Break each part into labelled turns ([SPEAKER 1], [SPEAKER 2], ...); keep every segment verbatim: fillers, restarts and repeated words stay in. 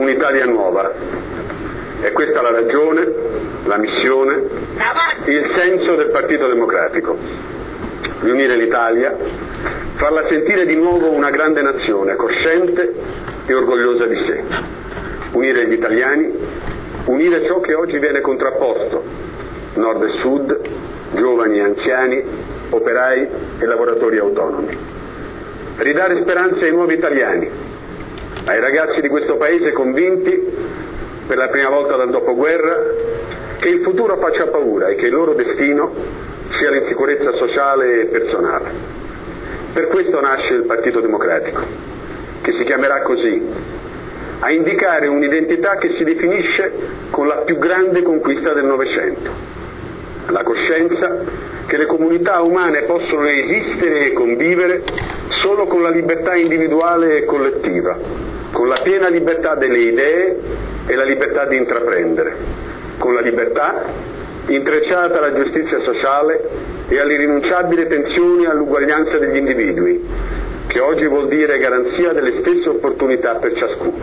[SPEAKER 1] un'Italia nuova. È questa la ragione, la missione, il senso del Partito Democratico. Riunire l'Italia, farla sentire di nuovo una grande nazione, cosciente e orgogliosa di sé. Unire gli italiani, unire ciò che oggi viene contrapposto, nord e sud, giovani e anziani, operai e lavoratori autonomi. Ridare speranze ai nuovi italiani, ai ragazzi di questo paese convinti, per la prima volta dal dopoguerra, che il futuro faccia paura e che il loro destino sia l'insicurezza sociale e personale. Per questo nasce il Partito Democratico, che si chiamerà così, a indicare un'identità che si definisce con la più grande conquista del Novecento, la coscienza che le comunità umane possono esistere e convivere solo con la libertà individuale e collettiva, con la piena libertà delle idee e la libertà di intraprendere, con la libertà intrecciata alla giustizia sociale e alle irrinunciabili tensioni all'uguaglianza degli individui, che oggi vuol dire garanzia delle stesse opportunità per ciascuno.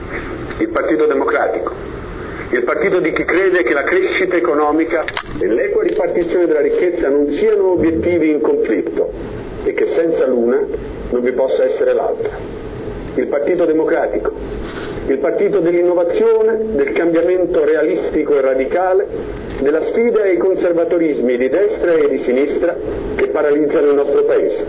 [SPEAKER 1] Il Partito Democratico, il partito di chi crede che la crescita economica e l'equa ripartizione della ricchezza non siano obiettivi in conflitto e che senza l'una non vi possa essere l'altra. Il Partito Democratico, il partito dell'innovazione, del cambiamento realistico e radicale, della sfida ai conservatorismi di destra e di sinistra che paralizzano il nostro Paese.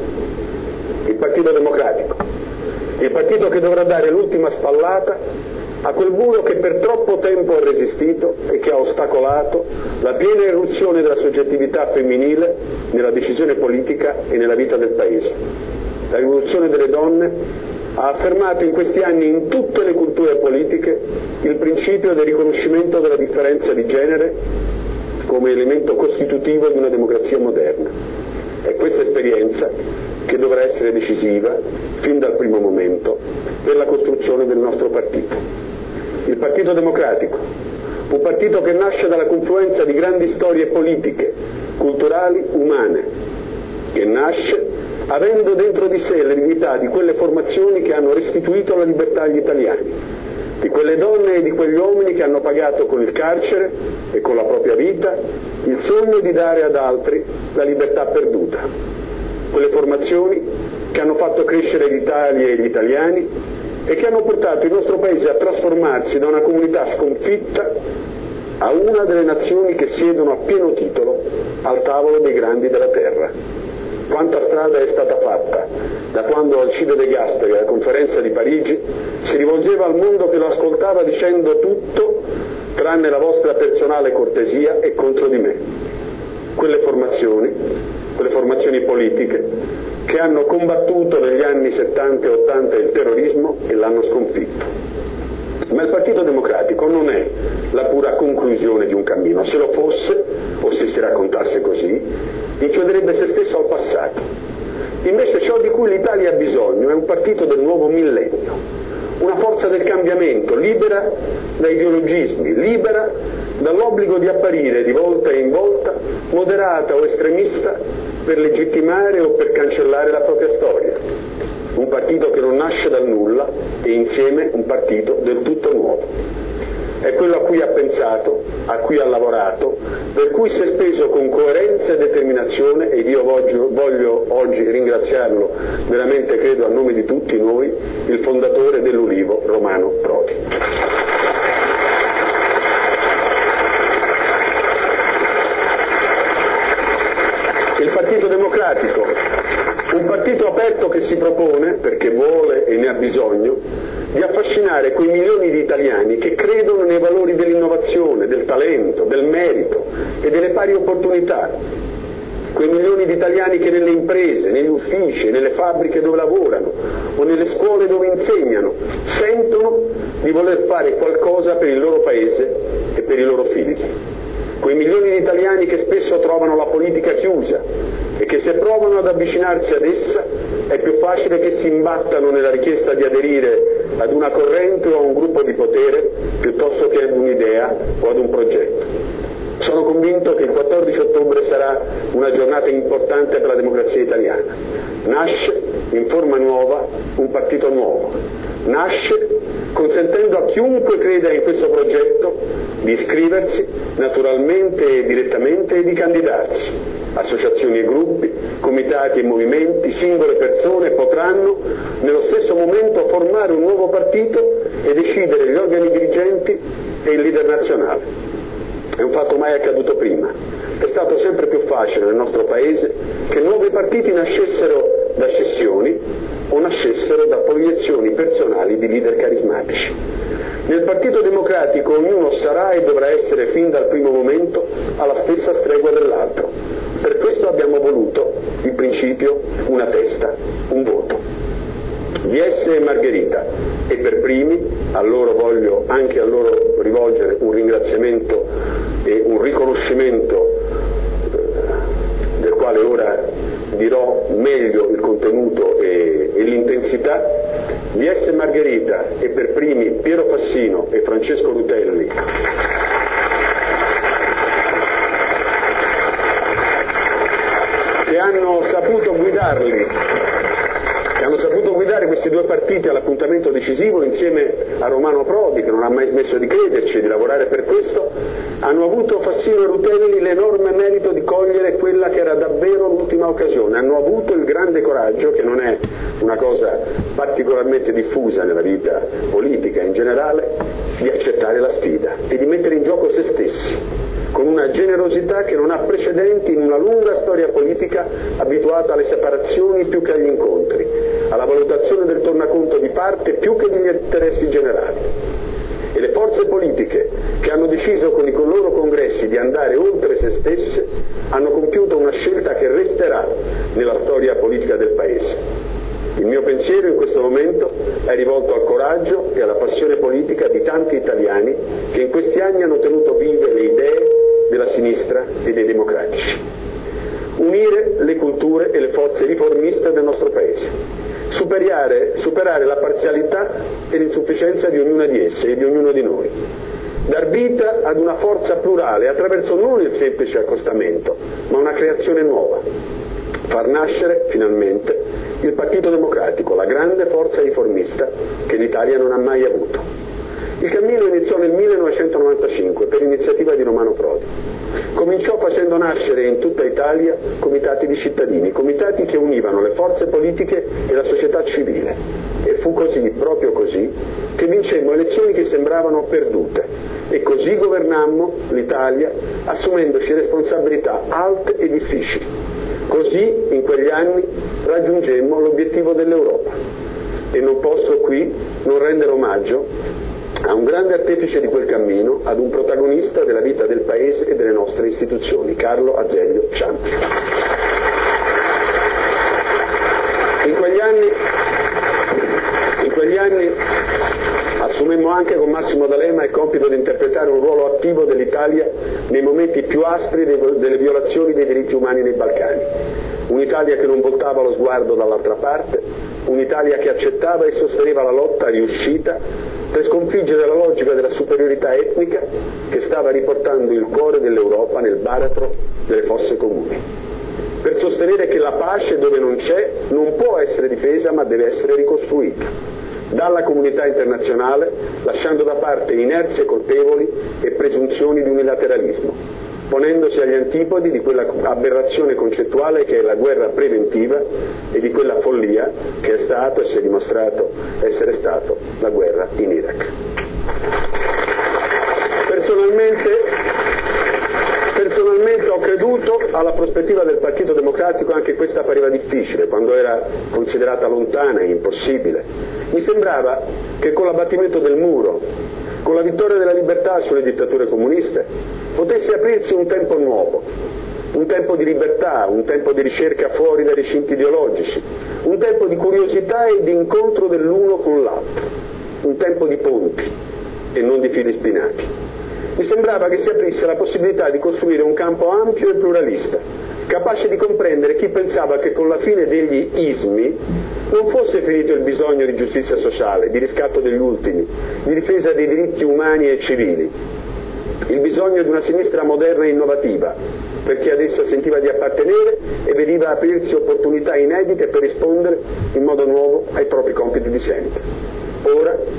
[SPEAKER 1] Il Partito Democratico, il partito che dovrà dare l'ultima spallata a quel muro che per troppo tempo ha resistito e che ha ostacolato la piena irruzione della soggettività femminile nella decisione politica e nella vita del Paese. La rivoluzione delle donne ha affermato in questi anni in tutte le culture politiche il principio del riconoscimento della differenza di genere come elemento costitutivo di una democrazia moderna. È questa esperienza che dovrà essere decisiva, fin dal primo momento, per la costruzione del nostro partito. Il Partito Democratico, un partito che nasce dalla confluenza di grandi storie politiche, culturali, umane, che nasce avendo dentro di sé l'eredità di quelle formazioni che hanno restituito la libertà agli italiani, di quelle donne e di quegli uomini che hanno pagato con il carcere e con la propria vita il sogno di dare ad altri la libertà perduta. Quelle formazioni che hanno fatto crescere l'Italia e gli italiani e che hanno portato il nostro Paese a trasformarsi da una comunità sconfitta a una delle nazioni che siedono a pieno titolo al tavolo dei grandi della terra. Quanta strada è stata fatta da quando Alcide De Gasperi alla conferenza di Parigi si rivolgeva al mondo che lo ascoltava dicendo tutto tranne la vostra personale cortesia e contro di me. Quelle formazioni, quelle formazioni politiche che hanno combattuto negli anni settanta e ottanta il terrorismo e l'hanno sconfitto. Ma il Partito Democratico non è la pura conclusione di un cammino. Se lo fosse, o se si raccontasse così, inchioderebbe se stesso al passato. Invece ciò di cui l'Italia ha bisogno è un partito del nuovo millennio, una forza del cambiamento, libera da ideologismi, libera dall'obbligo di apparire di volta in volta moderata o estremista per legittimare o per cancellare la propria storia. Un partito che non nasce dal nulla e insieme un partito del tutto nuovo. È quello a cui ha pensato, a cui ha lavorato, per cui si è speso con coerenza e determinazione, ed io voglio, voglio oggi ringraziarlo veramente, credo a nome di tutti noi, il fondatore dell'Ulivo, Romano Prodi. Il Partito Democratico, un partito aperto che si propone, perché vuole e ne ha bisogno, di affascinare quei milioni di italiani che credono nei valori dell'innovazione, del talento, del merito e delle pari opportunità. Quei milioni di italiani che nelle imprese, negli uffici, nelle fabbriche dove lavorano o nelle scuole dove insegnano sentono di voler fare qualcosa per il loro paese e per i loro figli. Quei milioni di italiani che spesso trovano la politica chiusa e che se provano ad avvicinarsi ad essa è più facile che si imbattano nella richiesta di aderire ad una corrente o a un gruppo di potere piuttosto che ad un'idea o ad un progetto. Sono convinto che il quattordici ottobre sarà una giornata importante per la democrazia italiana. Nasce in forma nuova un partito nuovo. Nasce consentendo a chiunque creda in questo progetto di iscriversi naturalmente e direttamente e di candidarsi. Associazioni e gruppi, comitati e movimenti, singole persone potranno nello stesso momento formare un nuovo partito e decidere gli organi dirigenti e il leader nazionale. È un fatto mai accaduto prima. È stato sempre più facile nel nostro Paese che nuovi partiti nascessero da scissioni o nascessero da proiezioni personali di leader carismatici. Nel Partito Democratico ognuno sarà e dovrà essere fin dal primo momento alla stessa stregua dell'altro. Per questo abbiamo voluto il principio una testa, un voto. D S e Margherita, e per primi, a loro voglio anche a loro rivolgere un ringraziamento e un riconoscimento del quale ora dirò meglio il contenuto e, e l'intensità. D S e Margherita e per primi Piero Fassino e Francesco Rutelli che hanno saputo guidarli che hanno saputo guidare questi due partiti all'appuntamento decisivo insieme a Romano Prodi, che non ha mai smesso di crederci e di lavorare per questo, hanno avuto Fassino e Rutelli l'enorme merito di cogliere quella che era davvero l'ultima occasione. Hanno avuto il grande coraggio, che non è una cosa particolarmente diffusa nella vita politica in generale, di accettare la sfida e di mettere in gioco se stessi, con una generosità che non ha precedenti in una lunga storia politica abituata alle separazioni più che agli incontri, alla valutazione del tornaconto di parte più che degli interessi generali. E le forze politiche che hanno deciso con i loro congressi di andare oltre se stesse hanno compiuto una scelta che resterà nella storia politica del Paese. Il mio pensiero in questo momento è rivolto al coraggio e alla passione politica di tanti italiani che in questi anni hanno tenuto vive le idee della sinistra e dei democratici. Unire le culture e le forze riformiste del nostro Paese, superare, superare la parzialità e l'insufficienza di ognuna di esse e di ognuno di noi, dar vita ad una forza plurale attraverso non il semplice accostamento, ma una creazione nuova, far nascere finalmente il Partito Democratico, la grande forza riformista che l'Italia non ha mai avuto. Il cammino iniziò nel millenovecentonovantacinque per iniziativa di Romano Prodi. Cominciò facendo nascere in tutta Italia comitati di cittadini, comitati che univano le forze politiche e la società civile. E fu così, proprio così, che vincemmo elezioni che sembravano perdute. E così governammo l'Italia assumendoci responsabilità alte e difficili. Così, in quegli anni, raggiungemmo l'obiettivo dell'Europa. E non posso qui non rendere omaggio a un grande artefice di quel cammino, ad un protagonista della vita del Paese e delle nostre istituzioni, Carlo Azeglio Ciampi. In quegli anni, in quegli anni assumemmo anche con Massimo D'Alema il compito di interpretare un ruolo attivo dell'Italia nei momenti più aspri delle violazioni dei diritti umani nei Balcani. Un'Italia che non voltava lo sguardo dall'altra parte, un'Italia che accettava e sosteneva la lotta riuscita per sconfiggere la logica della superiorità etnica che stava riportando il cuore dell'Europa nel baratro delle fosse comuni, per sostenere che la pace dove non c'è non può essere difesa ma deve essere ricostruita dalla comunità internazionale, lasciando da parte inerzie colpevoli e presunzioni di unilateralismo, ponendosi agli antipodi di quella aberrazione concettuale che è la guerra preventiva e di quella follia che è stato e si è dimostrato essere stato la guerra in Iraq. Personalmente, personalmente ho creduto alla prospettiva del Partito Democratico, anche questa pareva difficile, quando era considerata lontana e impossibile. Mi sembrava che con l'abbattimento del muro, con la vittoria della libertà sulle dittature comuniste, potesse aprirsi un tempo nuovo, un tempo di libertà, un tempo di ricerca fuori dai recinti ideologici, un tempo di curiosità e di incontro dell'uno con l'altro, un tempo di ponti e non di fili spinati. Mi sembrava che si aprisse la possibilità di costruire un campo ampio e pluralista, capace di comprendere chi pensava che con la fine degli ismi non fosse finito il bisogno di giustizia sociale, di riscatto degli ultimi, di difesa dei diritti umani e civili, il bisogno di una sinistra moderna e innovativa, perché ad essa sentiva di appartenere e veniva aprirsi opportunità inedite per rispondere in modo nuovo ai propri compiti di sempre. Ora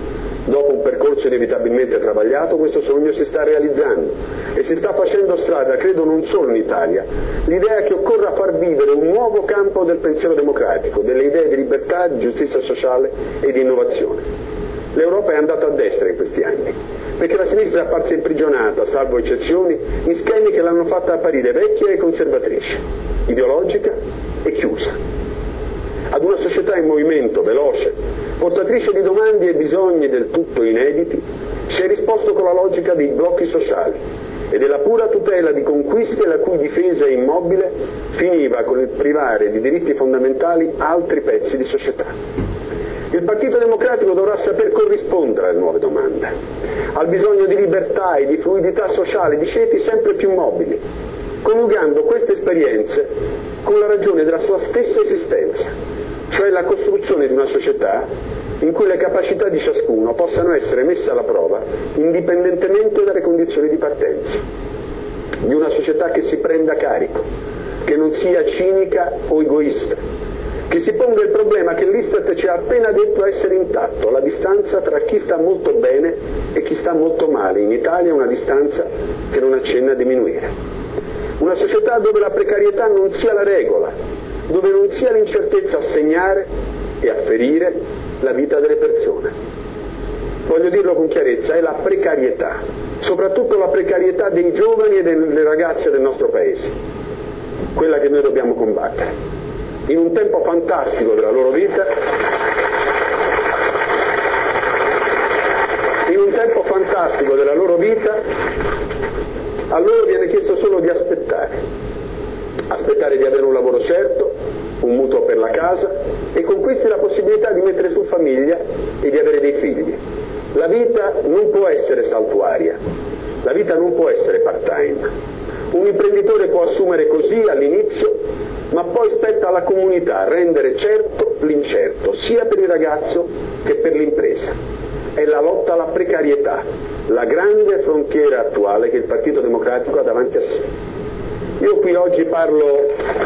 [SPEAKER 1] Dopo un percorso inevitabilmente travagliato, questo sogno si sta realizzando e si sta facendo strada, credo non solo in Italia, l'idea che occorra far vivere un nuovo campo del pensiero democratico, delle idee di libertà, di giustizia sociale e di innovazione. L'Europa è andata a destra in questi anni, perché la sinistra è apparsa imprigionata, salvo eccezioni, in schemi che l'hanno fatta apparire vecchia e conservatrice, ideologica e chiusa. Ad una società in movimento, veloce, portatrice di domande e bisogni del tutto inediti, si è risposto con la logica dei blocchi sociali e della pura tutela di conquiste la cui difesa immobile finiva con il privare di diritti fondamentali altri pezzi di società. Il Partito Democratico dovrà saper corrispondere alle nuove domande, al bisogno di libertà e di fluidità sociale di ceti sempre più mobili, coniugando queste esperienze con la ragione della sua stessa esistenza, cioè la costruzione di una società in cui le capacità di ciascuno possano essere messe alla prova indipendentemente dalle condizioni di partenza, di una società che si prenda carico, che non sia cinica o egoista, che si ponga il problema che l'Istat ci ha appena detto essere intatto, la distanza tra chi sta molto bene e chi sta molto male. In Italia una distanza che non accenna a diminuire. Una società dove la precarietà non sia la regola, dove non sia l'incertezza a segnare e a ferire la vita delle persone. Voglio dirlo con chiarezza, è la precarietà, soprattutto la precarietà dei giovani e delle ragazze del nostro Paese, quella che noi dobbiamo combattere. In un tempo fantastico della loro vita, in un tempo fantastico della loro vita, a loro viene chiesto solo di aspettare. Aspettare di avere un lavoro certo, un mutuo per la casa e con questi la possibilità di mettere su famiglia e di avere dei figli. La vita non può essere saltuaria, la vita non può essere part-time. Un imprenditore può assumere così all'inizio, ma poi spetta alla comunità rendere certo l'incerto, sia per il ragazzo che per l'impresa. È la lotta alla precarietà, la grande frontiera attuale che il Partito Democratico ha davanti a sé. Io qui oggi parlo,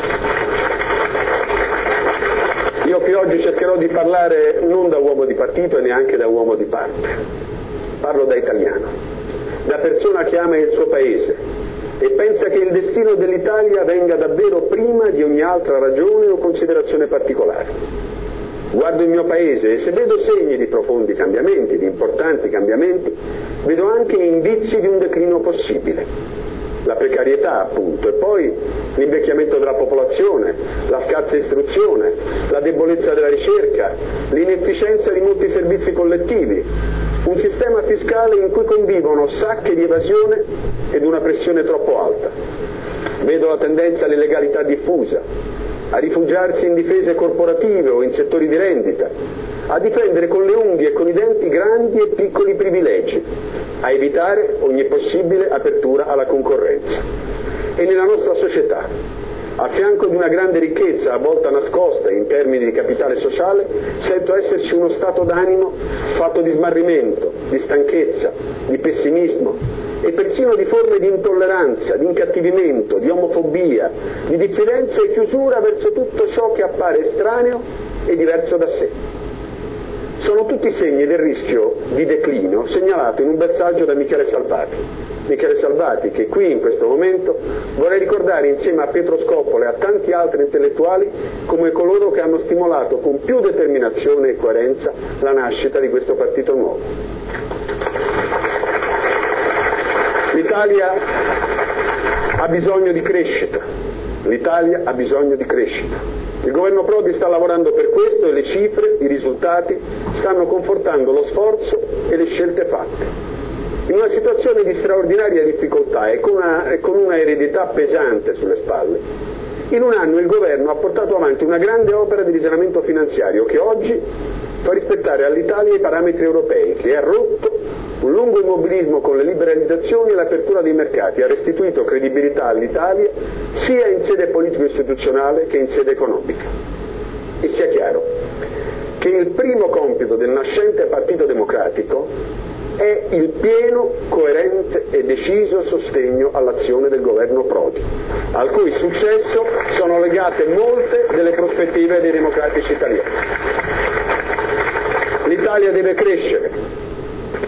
[SPEAKER 1] io qui oggi cercherò di parlare non da uomo di partito e neanche da uomo di parte, parlo da italiano, da persona che ama il suo paese e pensa che il destino dell'Italia venga davvero prima di ogni altra ragione o considerazione particolare. Guardo il mio paese e se vedo segni di profondi cambiamenti, di importanti cambiamenti, vedo anche indizi di un declino possibile. La precarietà, appunto, e poi l'invecchiamento della popolazione, la scarsa istruzione, la debolezza della ricerca, l'inefficienza di molti servizi collettivi, un sistema fiscale in cui convivono sacche di evasione ed una pressione troppo alta. Vedo la tendenza all'illegalità diffusa, a rifugiarsi in difese corporative o in settori di rendita, a difendere con le unghie e con i denti grandi e piccoli privilegi, a evitare ogni possibile apertura alla concorrenza. E nella nostra società, a fianco di una grande ricchezza a volte nascosta in termini di capitale sociale, sento esserci uno stato d'animo fatto di smarrimento, di stanchezza, di pessimismo e persino di forme di intolleranza, di incattivimento, di omofobia, di diffidenza e chiusura verso tutto ciò che appare estraneo e diverso da sé. Sono tutti segni del rischio di declino segnalato in un bel saggio da Michele Salvati. Michele Salvati, che qui in questo momento vorrei ricordare insieme a Pietro Scoppola e a tanti altri intellettuali come coloro che hanno stimolato con più determinazione e coerenza la nascita di questo partito nuovo. L'Italia ha bisogno di crescita, l'Italia ha bisogno di crescita. Il governo Prodi sta lavorando per questo e le cifre, i risultati stanno confortando lo sforzo e le scelte fatte. In una situazione di straordinaria difficoltà e con una, e con una eredità pesante sulle spalle, in un anno il governo ha portato avanti una grande opera di risanamento finanziario che oggi fa rispettare all'Italia i parametri europei, che ha rotto un lungo immobilismo con le liberalizzazioni e l'apertura dei mercati, ha restituito credibilità all'Italia sia in sede politico-istituzionale che in sede economica. E sia chiaro che il primo compito del nascente Partito Democratico è il pieno, coerente e deciso sostegno all'azione del governo Prodi, al cui successo sono legate molte delle prospettive dei democratici italiani. L'Italia deve crescere,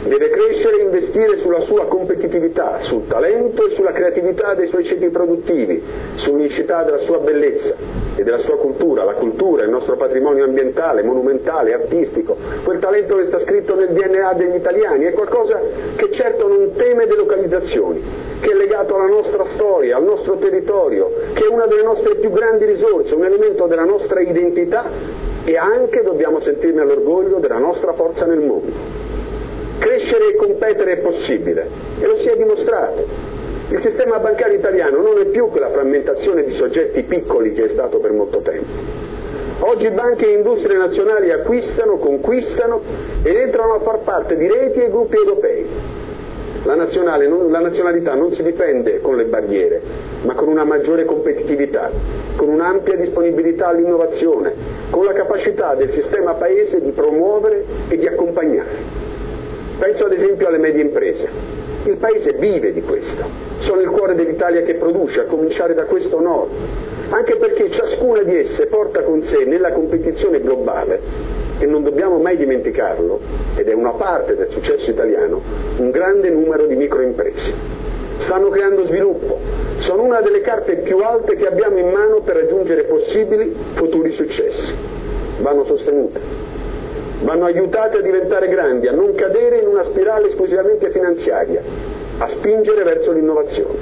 [SPEAKER 1] Deve crescere e investire sulla sua competitività, sul talento e sulla creatività dei suoi ceti produttivi, sull'unicità della sua bellezza e della sua cultura. La cultura, il nostro patrimonio ambientale, monumentale, artistico, quel talento che sta scritto nel D N A degli italiani, è qualcosa che certo non teme delocalizzazioni, che è legato alla nostra storia, al nostro territorio, che è una delle nostre più grandi risorse, un elemento della nostra identità e anche, dobbiamo sentirne l'orgoglio, della nostra forza nel mondo. Crescere e competere è possibile e lo si è dimostrato. Il sistema bancario italiano non è più quella frammentazione di soggetti piccoli che è stato per molto tempo. Oggi banche e industrie nazionali acquistano, conquistano ed entrano a far parte di reti e gruppi europei. La, nazionale, non, la nazionalità non si difende con le barriere, ma con una maggiore competitività, con un'ampia disponibilità all'innovazione, con la capacità del sistema paese di promuovere e di accompagnare. Penso ad esempio alle medie imprese. Il Paese vive di questo. Sono il cuore dell'Italia che produce, a cominciare da questo nord. Anche perché ciascuna di esse porta con sé nella competizione globale, e non dobbiamo mai dimenticarlo, ed è una parte del successo italiano, un grande numero di microimprese. Stanno creando sviluppo. Sono una delle carte più alte che abbiamo in mano per raggiungere possibili futuri successi. Vanno sostenute. Vanno aiutate a diventare grandi, a non cadere in una spirale esclusivamente finanziaria, a spingere verso l'innovazione.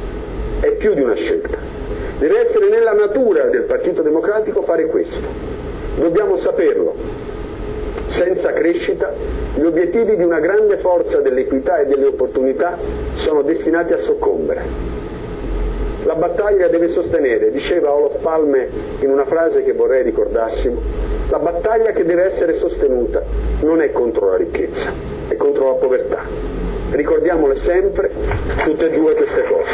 [SPEAKER 1] È più di una scelta. Deve essere nella natura del Partito Democratico fare questo. Dobbiamo saperlo. Senza crescita, gli obiettivi di una grande forza dell'equità e delle opportunità sono destinati a soccombere. La battaglia deve sostenere, diceva Olof Palme in una frase che vorrei ricordassimo, la battaglia che deve essere sostenuta non è contro la ricchezza, è contro la povertà. Ricordiamole sempre, tutte e due queste cose.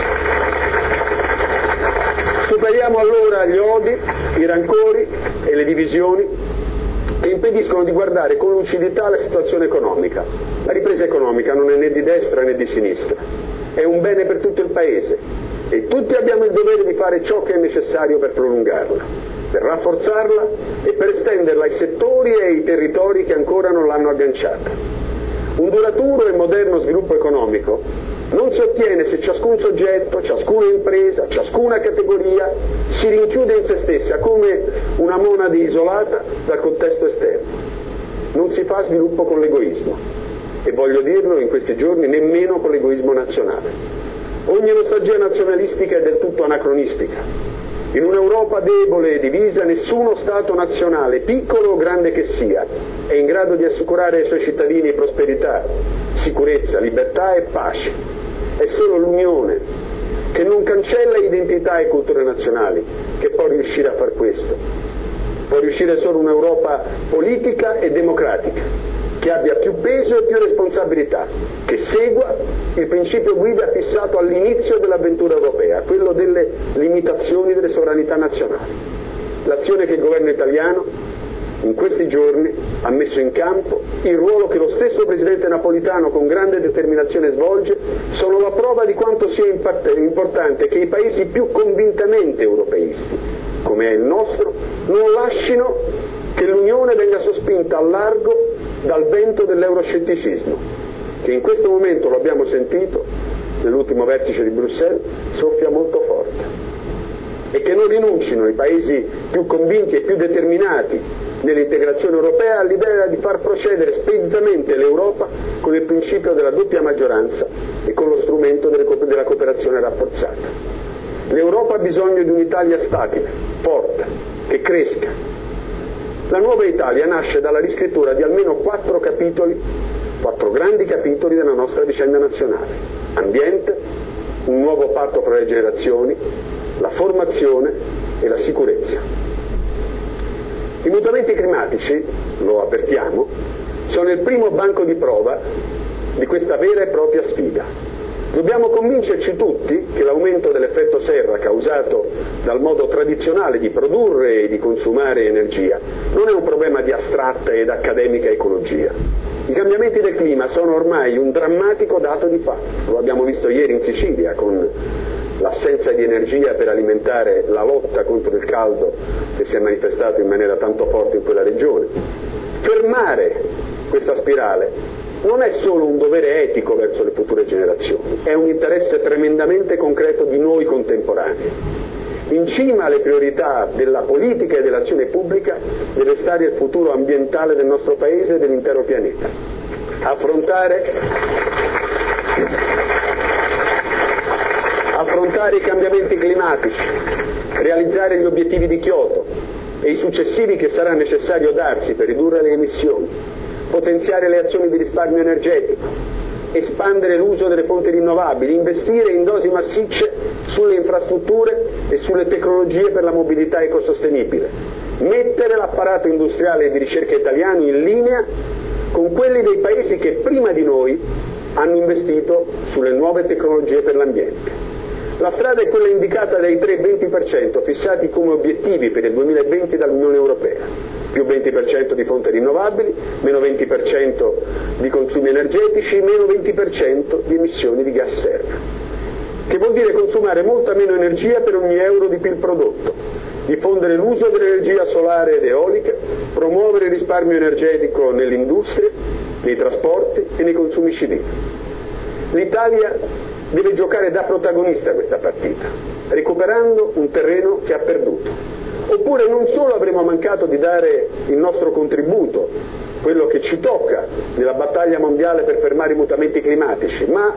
[SPEAKER 1] Superiamo allora gli odi, i rancori e le divisioni che impediscono di guardare con lucidità la situazione economica. La ripresa economica non è né di destra né di sinistra, è un bene per tutto il Paese. E tutti abbiamo il dovere di fare ciò che è necessario per prolungarla, per rafforzarla e per estenderla ai settori e ai territori che ancora non l'hanno agganciata. Un duraturo e moderno sviluppo economico non si ottiene se ciascun soggetto, ciascuna impresa, ciascuna categoria si rinchiude in se stessa come una monade isolata dal contesto esterno. Non si fa sviluppo con l'egoismo, e voglio dirlo in questi giorni, nemmeno con l'egoismo nazionale. Ogni nostalgia nazionalistica è del tutto anacronistica. In un'Europa debole e divisa, nessuno Stato nazionale, piccolo o grande che sia, è in grado di assicurare ai suoi cittadini prosperità, sicurezza, libertà e pace. È solo l'unione, che non cancella identità e culture nazionali, che può riuscire a far questo. Può riuscire solo un'Europa politica e democratica, che abbia più peso e più responsabilità, che segua il principio guida fissato all'inizio dell'avventura europea, quello delle limitazioni delle sovranità nazionali. L'azione che il governo italiano in questi giorni ha messo in campo, il ruolo che lo stesso presidente Napolitano con grande determinazione svolge, sono la prova di quanto sia importante che i paesi più convintamente europeisti, come è il nostro, non lascino che l'Unione venga sospinta al largo dal vento dell'euroscetticismo, che in questo momento, lo abbiamo sentito nell'ultimo vertice di Bruxelles, soffia molto forte, e che non rinuncino i paesi più convinti e più determinati nell'integrazione europea all'idea di far procedere speditamente l'Europa con il principio della doppia maggioranza e con lo strumento della cooperazione rafforzata. L'Europa ha bisogno di un'Italia stabile, forte, che cresca. La nuova Italia nasce dalla riscrittura di almeno quattro capitoli, quattro grandi capitoli della nostra vicenda nazionale. Ambiente, un nuovo patto fra le generazioni, la formazione e la sicurezza. I mutamenti climatici, lo avvertiamo, sono il primo banco di prova di questa vera e propria sfida. Dobbiamo convincerci tutti che l'aumento dell'effetto serra causato dal modo tradizionale di produrre e di consumare energia non è un problema di astratta ed accademica ecologia. I cambiamenti del clima sono ormai un drammatico dato di fatto. Lo abbiamo visto ieri in Sicilia con l'assenza di energia per alimentare la lotta contro il caldo che si è manifestato in maniera tanto forte in quella regione. Fermare questa spirale non è solo un dovere etico verso le future generazioni, è un interesse tremendamente concreto di noi contemporanei. In cima alle priorità della politica e dell'azione pubblica deve stare il futuro ambientale del nostro Paese e dell'intero pianeta. Affrontare, affrontare i cambiamenti climatici, realizzare gli obiettivi di Kyoto e i successivi che sarà necessario darsi per ridurre le emissioni, potenziare le azioni di risparmio energetico, espandere l'uso delle fonti rinnovabili, investire in dosi massicce sulle infrastrutture e sulle tecnologie per la mobilità ecosostenibile, mettere l'apparato industriale e di ricerca italiano in linea con quelli dei paesi che prima di noi hanno investito sulle nuove tecnologie per l'ambiente. La strada è quella indicata dai tre venti per cento fissati come obiettivi per il duemilaventi dall'Unione Europea. Più venti per cento di fonti rinnovabili, meno venti per cento di consumi energetici, meno venti per cento di emissioni di gas serra. Che vuol dire consumare molta meno energia per ogni euro di P I L prodotto, diffondere l'uso dell'energia solare ed eolica, promuovere il risparmio energetico nell'industria, nei trasporti e nei consumi civili. L'Italia deve giocare da protagonista questa partita, recuperando un terreno che ha perduto. Oppure non solo avremo mancato di dare il nostro contributo, quello che ci tocca nella battaglia mondiale per fermare i mutamenti climatici, ma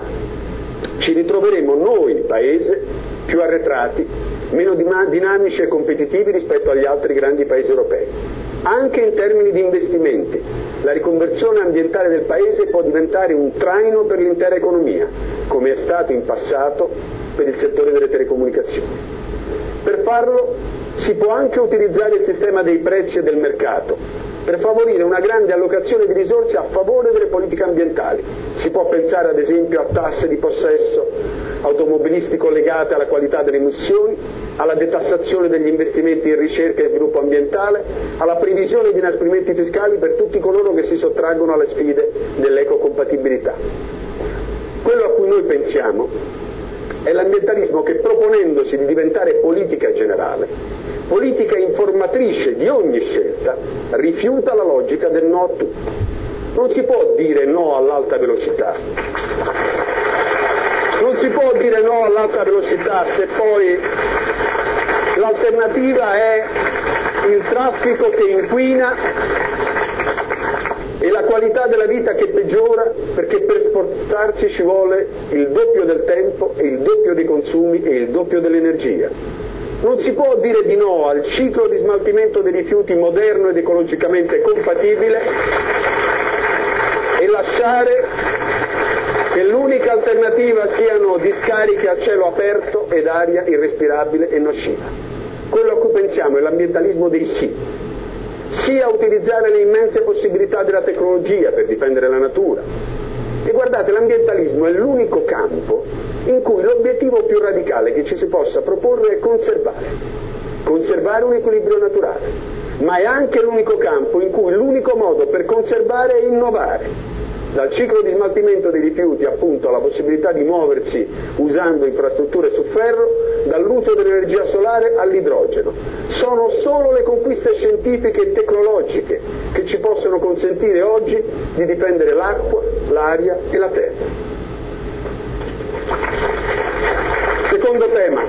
[SPEAKER 1] ci ritroveremo noi, Paese, più arretrati, meno dinamici e competitivi rispetto agli altri grandi Paesi europei. Anche in termini di investimenti, la riconversione ambientale del Paese può diventare un traino per l'intera economia, come è stato in passato per il settore delle telecomunicazioni. Per farlo si può anche utilizzare il sistema dei prezzi e del mercato per favorire una grande allocazione di risorse a favore delle politiche ambientali. Si può pensare ad esempio a tasse di possesso automobilistico legate alla qualità delle emissioni, alla detassazione degli investimenti in ricerca e sviluppo ambientale, alla previsione di inasprimenti fiscali per tutti coloro che si sottraggono alle sfide dell'ecocompatibilità. Quello a cui noi pensiamo è l'ambientalismo che, proponendosi di diventare politica generale, politica informatrice di ogni scelta, rifiuta la logica del no a tutto. Non si può dire no all'alta velocità. Non si può dire no all'alta velocità se poi l'alternativa è il traffico che inquina e la qualità della vita che peggiora, perché per spostarsi ci vuole il doppio del tempo e il doppio dei consumi e il doppio dell'energia. Non si può dire di no al ciclo di smaltimento dei rifiuti moderno ed ecologicamente compatibile e lasciare che l'unica alternativa siano discariche a cielo aperto ed aria irrespirabile e nociva. Quello a cui pensiamo è l'ambientalismo dei sì. Sì a utilizzare le immense possibilità della tecnologia per difendere la natura. E guardate, l'ambientalismo è l'unico campo in cui l'obiettivo più radicale che ci si possa proporre è conservare. Conservare un equilibrio naturale. Ma è anche l'unico campo in cui l'unico modo per conservare è innovare. Dal ciclo di smaltimento dei rifiuti appunto alla possibilità di muoversi usando infrastrutture su ferro, dall'uso dell'energia solare all'idrogeno. Sono solo le conquiste scientifiche e tecnologiche che ci possono consentire oggi di difendere l'acqua, l'aria e la terra. Secondo tema,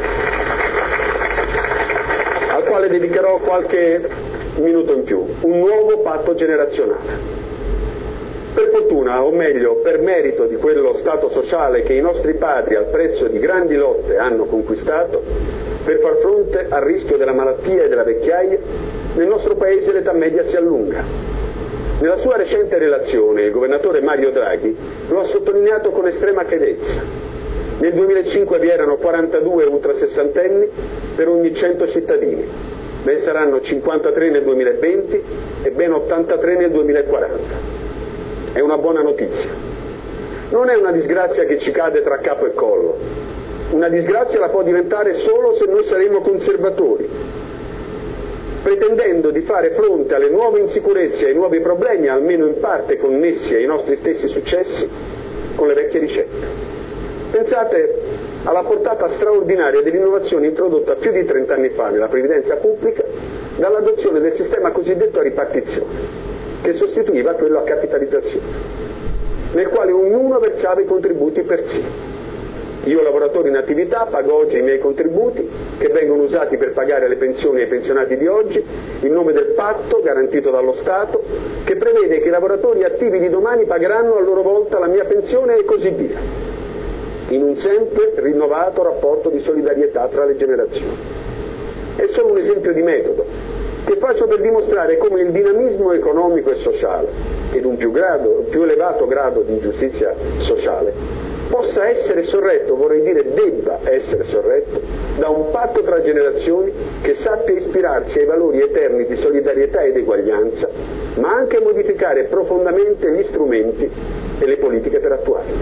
[SPEAKER 1] al quale dedicherò qualche minuto in più, un nuovo patto generazionale. Per fortuna, o meglio, per merito di quello stato sociale che i nostri padri al prezzo di grandi lotte hanno conquistato, per far fronte al rischio della malattia e della vecchiaia, nel nostro Paese l'età media si allunga. Nella sua recente relazione il governatore Mario Draghi lo ha sottolineato con estrema chiarezza. Nel duemilacinque vi erano quarantadue ultrasessantenni per ogni cento cittadini, ve ne saranno cinquantatré nel duemilaventi e ben ottantatré nel duemilaquaranta. È una buona notizia. Non è una disgrazia che ci cade tra capo e collo. Una disgrazia la può diventare solo se noi saremo conservatori, pretendendo di fare fronte alle nuove insicurezze e ai nuovi problemi, almeno in parte connessi ai nostri stessi successi, con le vecchie ricette. Pensate alla portata straordinaria dell'innovazione introdotta più di trent'anni fa nella previdenza pubblica dall'adozione del sistema cosiddetto a ripartizione, che sostituiva quello a capitalizzazione. nel quale ognuno versava i contributi per sé. Io, lavoratore in attività, pago oggi i miei contributi, che vengono usati per pagare le pensioni ai pensionati di oggi, in nome del patto garantito dallo Stato, che prevede che i lavoratori attivi di domani pagheranno a loro volta la mia pensione e così via, in un sempre rinnovato rapporto di solidarietà tra le generazioni. È solo un esempio di metodo che faccio per dimostrare come il dinamismo economico e sociale, ed un più, grado, più elevato grado di giustizia sociale, possa essere sorretto, vorrei dire debba essere sorretto, da un patto tra generazioni che sappia ispirarsi ai valori eterni di solidarietà ed eguaglianza, ma anche modificare profondamente gli strumenti e le politiche per attuarli.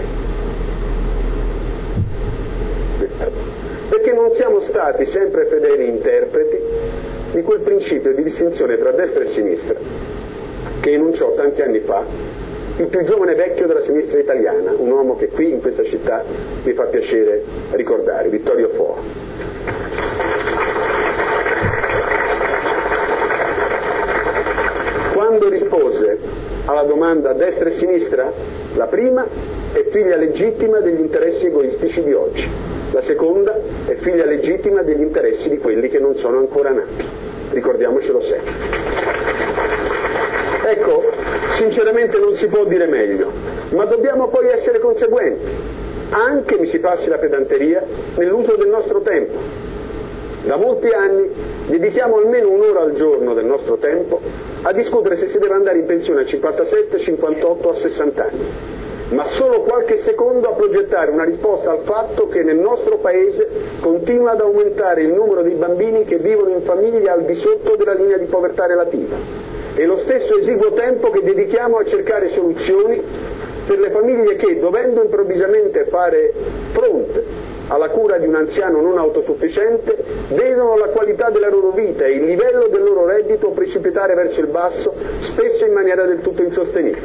[SPEAKER 1] Perché non siamo stati sempre fedeli interpreti di quel principio di distinzione tra destra e sinistra che enunciò tanti anni fa il più giovane vecchio della sinistra italiana, un uomo che qui in questa città mi fa piacere ricordare, Vittorio Foa. Quando rispose alla domanda destra e sinistra, la prima è figlia legittima degli interessi egoistici di oggi, la seconda è figlia legittima degli interessi di quelli che non sono ancora nati. Ricordiamocelo sempre. Ecco, sinceramente non si può dire meglio, ma dobbiamo poi essere conseguenti, anche, mi si passi la pedanteria, nell'uso del nostro tempo. Da molti anni dedichiamo almeno un'ora al giorno del nostro tempo a discutere se si deve andare in pensione a cinquantasette, cinquantotto o a sessanta anni, ma solo qualche secondo a progettare una risposta al fatto che nel nostro paese continua ad aumentare il numero di bambini che vivono in famiglie al di sotto della linea di povertà relativa, e lo stesso esiguo tempo che dedichiamo a cercare soluzioni per le famiglie che, dovendo improvvisamente fare fronte alla cura di un anziano non autosufficiente, vedono la qualità della loro vita e il livello del loro reddito precipitare verso il basso, spesso in maniera del tutto insostenibile.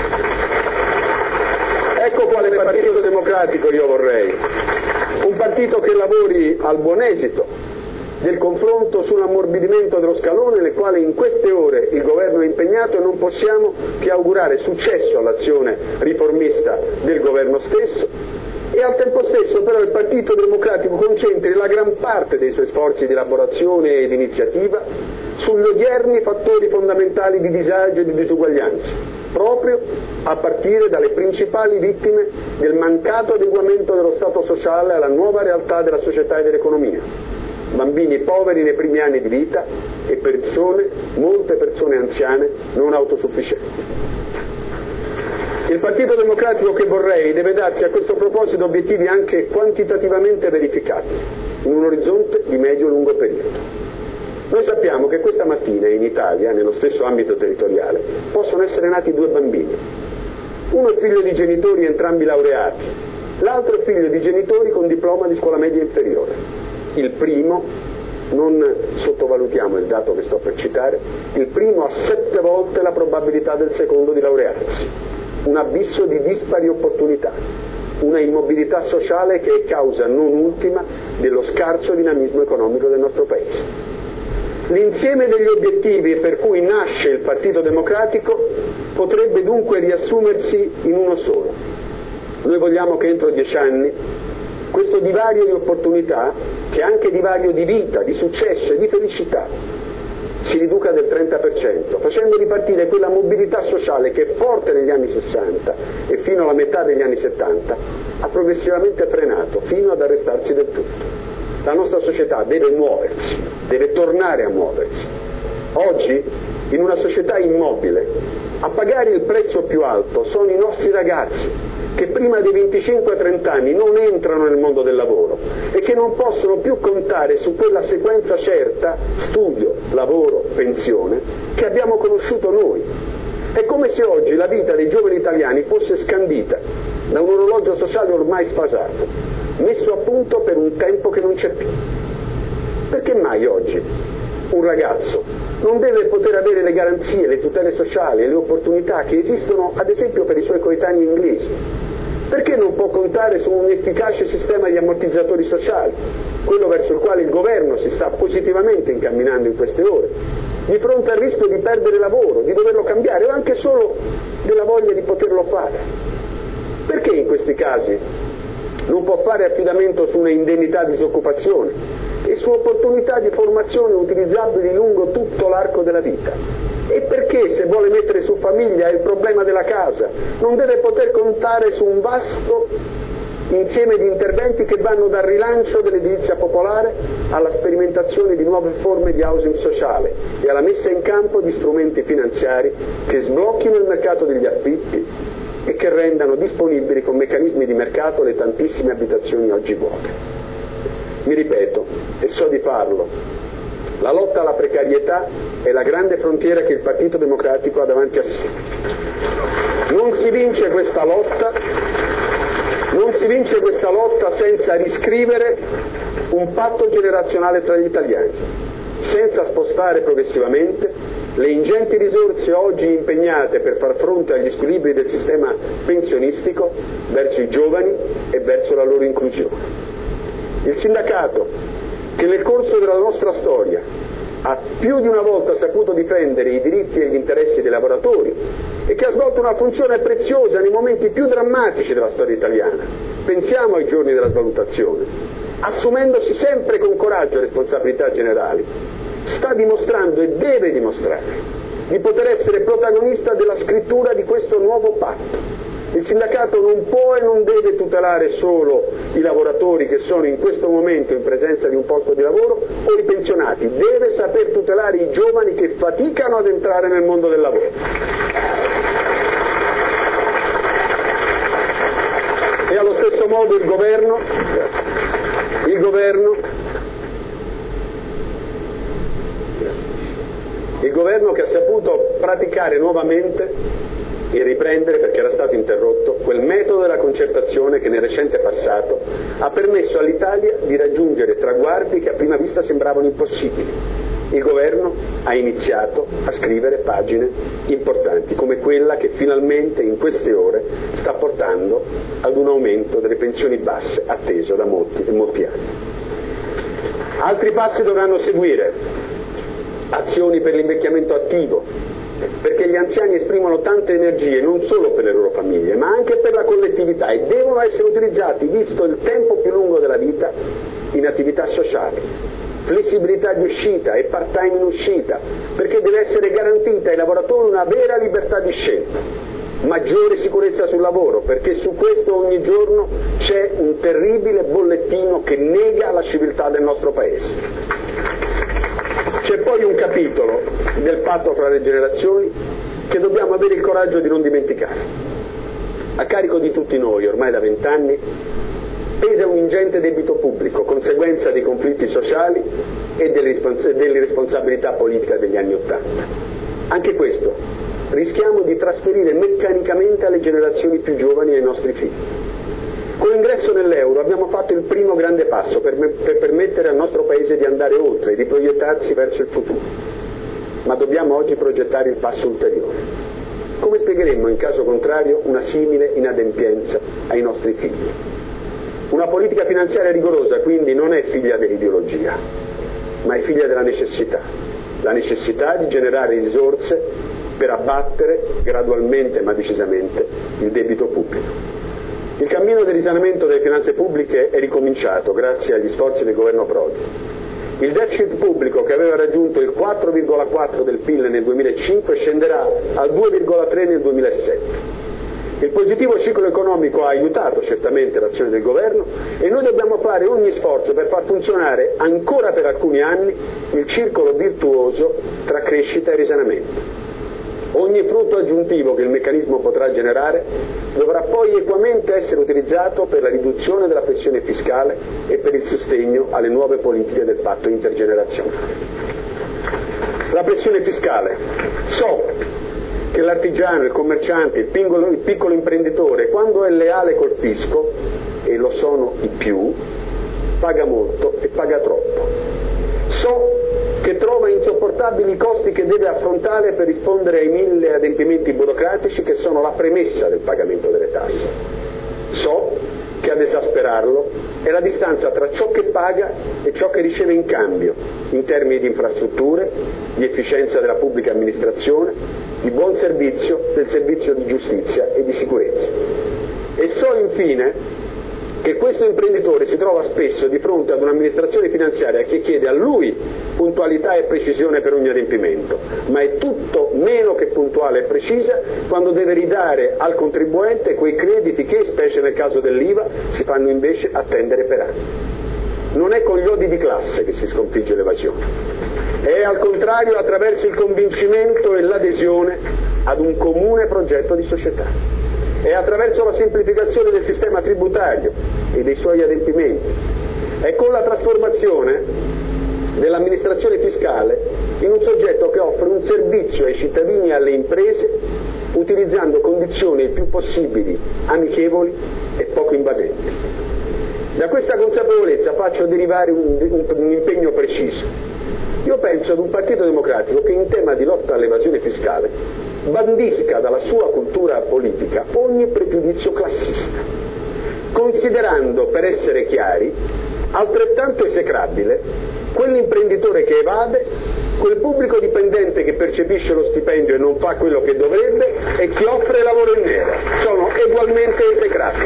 [SPEAKER 1] Ecco quale partito democratico io vorrei. Un partito che lavori al buon esito del confronto sull'ammorbidimento dello scalone nel quale in queste ore il governo è impegnato, e non possiamo che augurare successo all'azione riformista del governo stesso, e al tempo stesso però il Partito Democratico concentri la gran parte dei suoi sforzi di elaborazione e di iniziativa sugli odierni fattori fondamentali di disagio e di disuguaglianza, proprio a partire dalle principali vittime del mancato adeguamento dello Stato sociale alla nuova realtà della società e dell'economia. Bambini poveri nei primi anni di vita e persone, molte persone anziane, non autosufficienti. Il Partito Democratico che vorrei deve darsi a questo proposito obiettivi anche quantitativamente verificati, in un orizzonte di medio-lungo periodo. Noi sappiamo che questa mattina in Italia, nello stesso ambito territoriale, possono essere nati due bambini. Uno è figlio di genitori entrambi laureati, l'altro è figlio di genitori con diploma di scuola media inferiore. Il primo, non sottovalutiamo il dato che sto per citare, il primo ha sette volte la probabilità del secondo di laurearsi, un abisso di dispari opportunità, una immobilità sociale che è causa non ultima dello scarso dinamismo economico del nostro Paese. L'insieme degli obiettivi per cui nasce il Partito Democratico potrebbe dunque riassumersi in uno solo. Noi vogliamo che entro dieci anni questo divario di opportunità, che è anche divario di vita, di successo e di felicità, si riduca del trenta per cento, facendo ripartire quella mobilità sociale che forte negli anni sessanta e fino alla metà degli anni settanta ha progressivamente frenato fino ad arrestarsi del tutto. La nostra società deve muoversi, deve tornare a muoversi. Oggi, in una società immobile, a pagare il prezzo più alto sono i nostri ragazzi, che prima dei venticinque trenta anni non entrano nel mondo del lavoro e che non possono più contare su quella sequenza certa, studio, lavoro, pensione, che abbiamo conosciuto noi. È come se oggi la vita dei giovani italiani fosse scandita da un orologio sociale ormai sfasato, messo a punto per un tempo che non c'è più. Perché mai oggi un ragazzo non deve poter avere le garanzie, le tutele sociali e le opportunità che esistono ad esempio per i suoi coetanei inglesi? Perché non può contare su un efficace sistema di ammortizzatori sociali, quello verso il quale il governo si sta positivamente incamminando in queste ore, di fronte al rischio di perdere lavoro, di doverlo cambiare o anche solo della voglia di poterlo fare? questi casi non può fare affidamento su un'indennità di disoccupazione e su opportunità di formazione utilizzabili lungo tutto l'arco della vita. E perché, se vuole mettere su famiglia il problema della casa, non deve poter contare su un vasto insieme di interventi che vanno dal rilancio dell'edilizia popolare alla sperimentazione di nuove forme di housing sociale e alla messa in campo di strumenti finanziari che sblocchino il mercato degli affitti e che rendano disponibili con meccanismi di mercato le tantissime abitazioni oggi vuote. Mi ripeto, e so di farlo, la lotta alla precarietà è la grande frontiera che il Partito Democratico ha davanti a sé. Non si vince questa lotta, non si vince questa lotta senza riscrivere un patto generazionale tra gli italiani, senza spostare progressivamente le ingenti risorse oggi impegnate per far fronte agli squilibri del sistema pensionistico verso i giovani e verso la loro inclusione. Il sindacato, che nel corso della nostra storia ha più di una volta saputo difendere i diritti e gli interessi dei lavoratori e che ha svolto una funzione preziosa nei momenti più drammatici della storia italiana, pensiamo ai giorni della svalutazione, assumendosi sempre con coraggio responsabilità generali, sta dimostrando e deve dimostrare di poter essere protagonista della scrittura di questo nuovo patto. Il sindacato non può e non deve tutelare solo i lavoratori che sono in questo momento in presenza di un posto di lavoro o i pensionati, deve saper tutelare i giovani che faticano ad entrare nel mondo del lavoro. E allo stesso modo il governo, il governo, il governo che ha saputo praticare nuovamente e riprendere, perché era stato interrotto, quel metodo della concertazione che nel recente passato ha permesso all'Italia di raggiungere traguardi che a prima vista sembravano impossibili. Il governo ha iniziato a scrivere pagine importanti, come quella che finalmente in queste ore sta portando ad un aumento delle pensioni basse atteso da molti e molti anni. Altri passi dovranno seguire: azioni per l'invecchiamento attivo, perché gli anziani esprimono tante energie non solo per le loro famiglie ma anche per la collettività e devono essere utilizzati, visto il tempo più lungo della vita, in attività sociali. Flessibilità di uscita e part-time in uscita, perché deve essere garantita ai lavoratori una vera libertà di scelta. Maggiore sicurezza sul lavoro, perché su questo ogni giorno c'è un terribile bollettino che nega la civiltà del nostro Paese. C'è poi un capitolo del patto fra le generazioni che dobbiamo avere il coraggio di non dimenticare. A carico di tutti noi, ormai da vent'anni, pesa un ingente debito pubblico, conseguenza dei conflitti sociali e dell'irresponsabilità politica degli anni Ottanta. Anche questo rischiamo di trasferire meccanicamente alle generazioni più giovani e ai nostri figli. Con l'ingresso nell'euro abbiamo fatto il primo grande passo per, me- per permettere al nostro Paese di andare oltre e di proiettarsi verso il futuro. Ma dobbiamo oggi progettare il passo ulteriore. Come spiegheremmo in caso contrario una simile inadempienza ai nostri figli? Una politica finanziaria rigorosa quindi non è figlia dell'ideologia, ma è figlia della necessità. La necessità di generare risorse per abbattere gradualmente ma decisamente il debito pubblico. Il cammino del risanamento delle finanze pubbliche è ricominciato grazie agli sforzi del governo Prodi. Il deficit pubblico, che aveva raggiunto il quattro virgola quattro del P I L nel duemilacinque, scenderà al due virgola tre nel duemilasette. Il positivo ciclo economico ha aiutato certamente l'azione del governo e noi dobbiamo fare ogni sforzo per far funzionare ancora per alcuni anni il circolo virtuoso tra crescita e risanamento. Ogni frutto aggiuntivo che il meccanismo potrà generare dovrà poi equamente essere utilizzato per la riduzione della pressione fiscale e per il sostegno alle nuove politiche del patto intergenerazionale. La pressione fiscale. So che l'artigiano, il commerciante, il piccolo, il piccolo imprenditore, quando è leale col fisco, e lo sono i più, paga molto e paga troppo. So che trova insopportabili i costi che deve affrontare per rispondere ai mille adempimenti burocratici che sono la premessa del pagamento delle tasse. So che ad esasperarlo è la distanza tra ciò che paga e ciò che riceve in cambio, in termini di infrastrutture, di efficienza della pubblica amministrazione, di buon servizio, del servizio di giustizia e di sicurezza. E so infine che questo imprenditore si trova spesso di fronte ad un'amministrazione finanziaria che chiede a lui puntualità e precisione per ogni adempimento, ma è tutto meno che puntuale e precisa quando deve ridare al contribuente quei crediti che, specie nel caso dell'I V A, si fanno invece attendere per anni. Non è con gli odi di classe che si sconfigge l'evasione, è al contrario attraverso il convincimento e l'adesione ad un comune progetto di società. È attraverso la semplificazione del sistema tributario e dei suoi adempimenti, è con la trasformazione dell'amministrazione fiscale in un soggetto che offre un servizio ai cittadini e alle imprese utilizzando condizioni il più possibili amichevoli e poco invadenti. Da questa consapevolezza faccio derivare un, un, un impegno preciso. Io penso ad un Partito Democratico che in tema di lotta all'evasione fiscale bandisca dalla sua cultura politica ogni pregiudizio classista, considerando, per essere chiari, altrettanto esecrabile quell'imprenditore che evade, quel pubblico dipendente che percepisce lo stipendio e non fa quello che dovrebbe e chi offre lavoro in nero. Sono ugualmente esecrabili.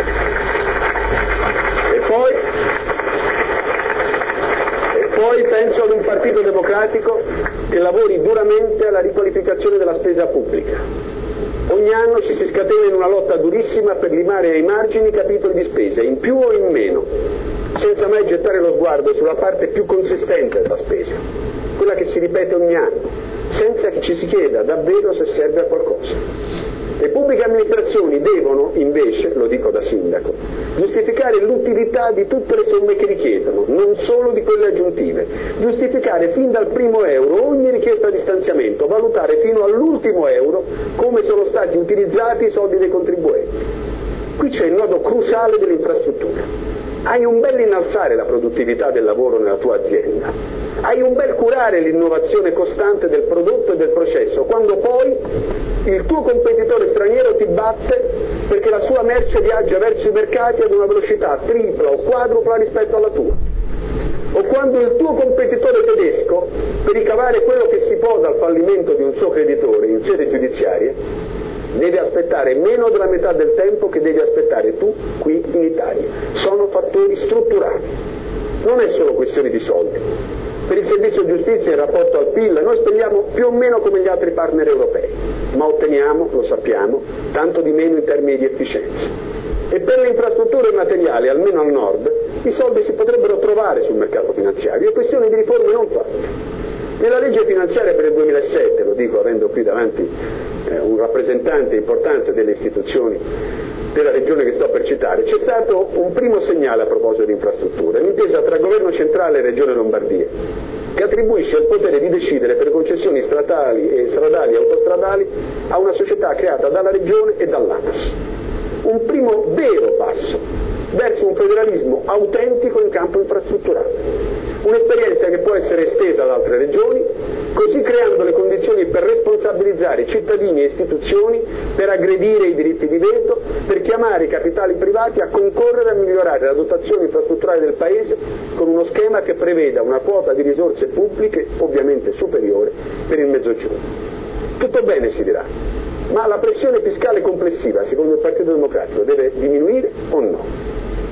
[SPEAKER 1] E poi, e poi penso ad un Partito Democratico che lavori duramente alla riqualificazione della spesa pubblica. Ogni anno ci si scatena in una lotta durissima per limare ai margini i capitoli di spesa, in più o in meno, senza mai gettare lo sguardo sulla parte più consistente della spesa, quella che si ripete ogni anno, senza che ci si chieda davvero se serve a qualcosa. Le pubbliche amministrazioni devono, invece, lo dico da sindaco, giustificare l'utilità di tutte le somme che richiedono, non solo di quelle aggiuntive, giustificare fin dal primo euro ogni richiesta di stanziamento, valutare fino all'ultimo euro come sono stati utilizzati i soldi dei contribuenti. Qui c'è il nodo cruciale delle infrastrutture. Hai un bel innalzare la produttività del lavoro nella tua azienda, hai un bel curare l'innovazione costante del prodotto e del processo, quando poi il tuo competitore straniero ti batte perché la sua merce viaggia verso i mercati ad una velocità tripla o quadrupla rispetto alla tua. O quando il tuo competitore tedesco, per ricavare quello che si può dal fallimento di un suo creditore in sede giudiziaria, deve aspettare meno della metà del tempo che devi aspettare tu qui in Italia. Sono fattori strutturali. Non è solo questione di soldi. Per il servizio giustizia in rapporto al P I L noi spendiamo più o meno come gli altri partner europei, ma otteniamo, lo sappiamo, tanto di meno in termini di efficienza. E per le infrastrutture materiali, almeno al nord, i soldi si potrebbero trovare sul mercato finanziario, è questione di riforme non fatte. Nella legge finanziaria per il duemilasette, lo dico avendo qui davanti eh, un rappresentante importante delle istituzioni della regione che sto per citare, c'è stato un primo segnale a proposito di infrastrutture, l'intesa tra governo centrale e regione Lombardia, che attribuisce il potere di decidere per concessioni stradali e stradali e autostradali a una società creata dalla regione e dall'ANAS. Un primo vero passo verso un federalismo autentico in campo infrastrutturale. Un'esperienza che può essere estesa ad altre regioni, così creando le condizioni per responsabilizzare cittadini e istituzioni, per aggredire i diritti di veto, per chiamare i capitali privati a concorrere a migliorare la dotazione infrastrutturale del Paese con uno schema che preveda una quota di risorse pubbliche, ovviamente superiore, per il Mezzogiorno. Tutto bene, si dirà, ma la pressione fiscale complessiva, secondo il Partito Democratico, deve diminuire o no?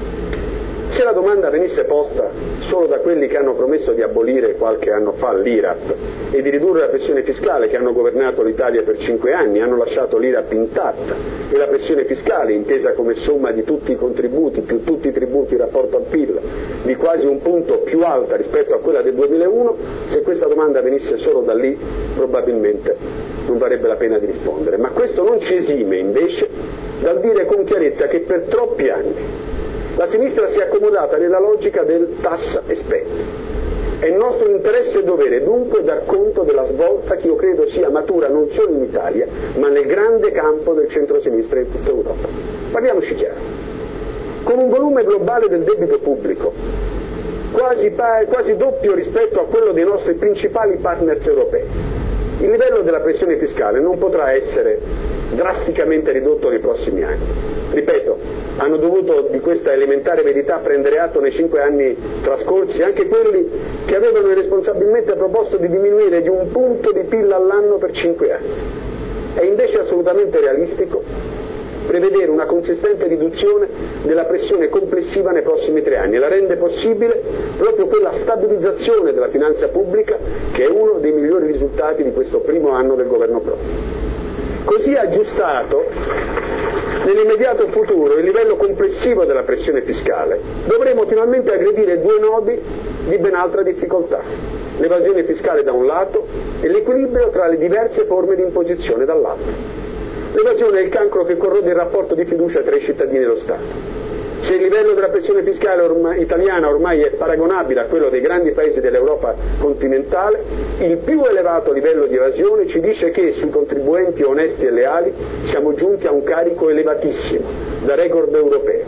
[SPEAKER 1] Se la domanda venisse posta solo da quelli che hanno promesso di abolire qualche anno fa l'I R A P e di ridurre la pressione fiscale, che hanno governato l'Italia per cinque anni, hanno lasciato l'I R A P intatta, e la pressione fiscale, intesa come somma di tutti i contributi più tutti i tributi in rapporto al P I L, di quasi un punto più alta rispetto a quella del duemilauno, se questa domanda venisse solo da lì, probabilmente non varrebbe la pena di rispondere. Ma questo non ci esime, invece, dal dire con chiarezza che per troppi anni la sinistra si è accomodata nella logica del tassa e spendi. È nostro interesse e dovere dunque dar conto della svolta che io credo sia matura non solo in Italia, ma nel grande campo del centro-sinistra in tutta Europa. Parliamoci chiaro. Con un volume globale del debito pubblico quasi, quasi doppio rispetto a quello dei nostri principali partners europei, il livello della pressione fiscale non potrà essere drasticamente ridotto nei prossimi anni. Ripeto, hanno dovuto di questa elementare verità prendere atto nei cinque anni trascorsi anche quelli che avevano irresponsabilmente proposto di diminuire di un punto di P I L all'anno per cinque anni. È invece assolutamente realistico prevedere una consistente riduzione della pressione complessiva nei prossimi tre anni e la rende possibile proprio quella stabilizzazione della finanza pubblica che è uno dei migliori risultati di questo primo anno del governo Prodi. Così aggiustato, nell'immediato futuro il livello complessivo della pressione fiscale dovremo finalmente aggredire due nodi di ben altra difficoltà: l'evasione fiscale da un lato e l'equilibrio tra le diverse forme di imposizione dall'altro. L'evasione è il cancro che corrode il rapporto di fiducia tra i cittadini e lo Stato. Se il livello della pressione fiscale ormai, italiana ormai è paragonabile a quello dei grandi paesi dell'Europa continentale, il più elevato livello di evasione ci dice che sui contribuenti onesti e leali siamo giunti a un carico elevatissimo, da record europeo.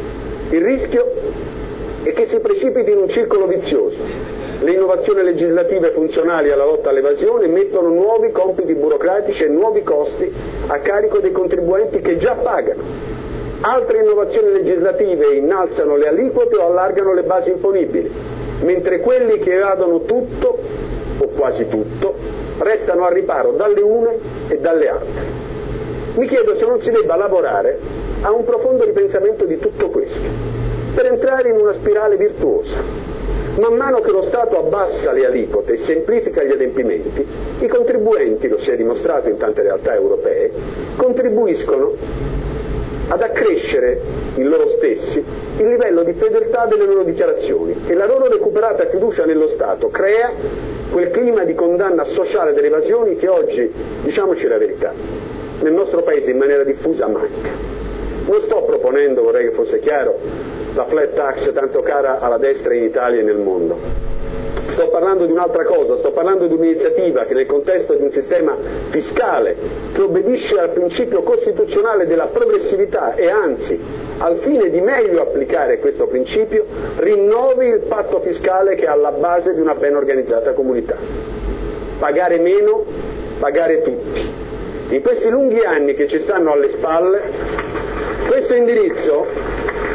[SPEAKER 1] Il rischio è che si precipiti in un circolo vizioso. Le innovazioni legislative funzionali alla lotta all'evasione mettono nuovi compiti burocratici e nuovi costi a carico dei contribuenti che già pagano. Altre innovazioni legislative innalzano le aliquote o allargano le basi imponibili, mentre quelli che evadono tutto, o quasi tutto, restano al riparo dalle une e dalle altre. Mi chiedo se non si debba lavorare a un profondo ripensamento di tutto questo, per entrare in una spirale virtuosa. Man mano che lo Stato abbassa le aliquote e semplifica gli adempimenti, i contribuenti, lo si è dimostrato in tante realtà europee, contribuiscono ad accrescere in loro stessi il livello di fedeltà delle loro dichiarazioni e la loro recuperata fiducia nello Stato crea quel clima di condanna sociale delle evasioni che oggi, diciamoci la verità, nel nostro Paese in maniera diffusa manca. Non sto proponendo, vorrei che fosse chiaro, la flat tax tanto cara alla destra in Italia e nel mondo. Sto parlando di un'altra cosa, sto parlando di un'iniziativa che nel contesto di un sistema fiscale che obbedisce al principio costituzionale della progressività e anzi, al fine di meglio applicare questo principio, rinnovi il patto fiscale che è alla base di una ben organizzata comunità. Pagare meno, pagare tutti. In questi lunghi anni che ci stanno alle spalle, questo indirizzo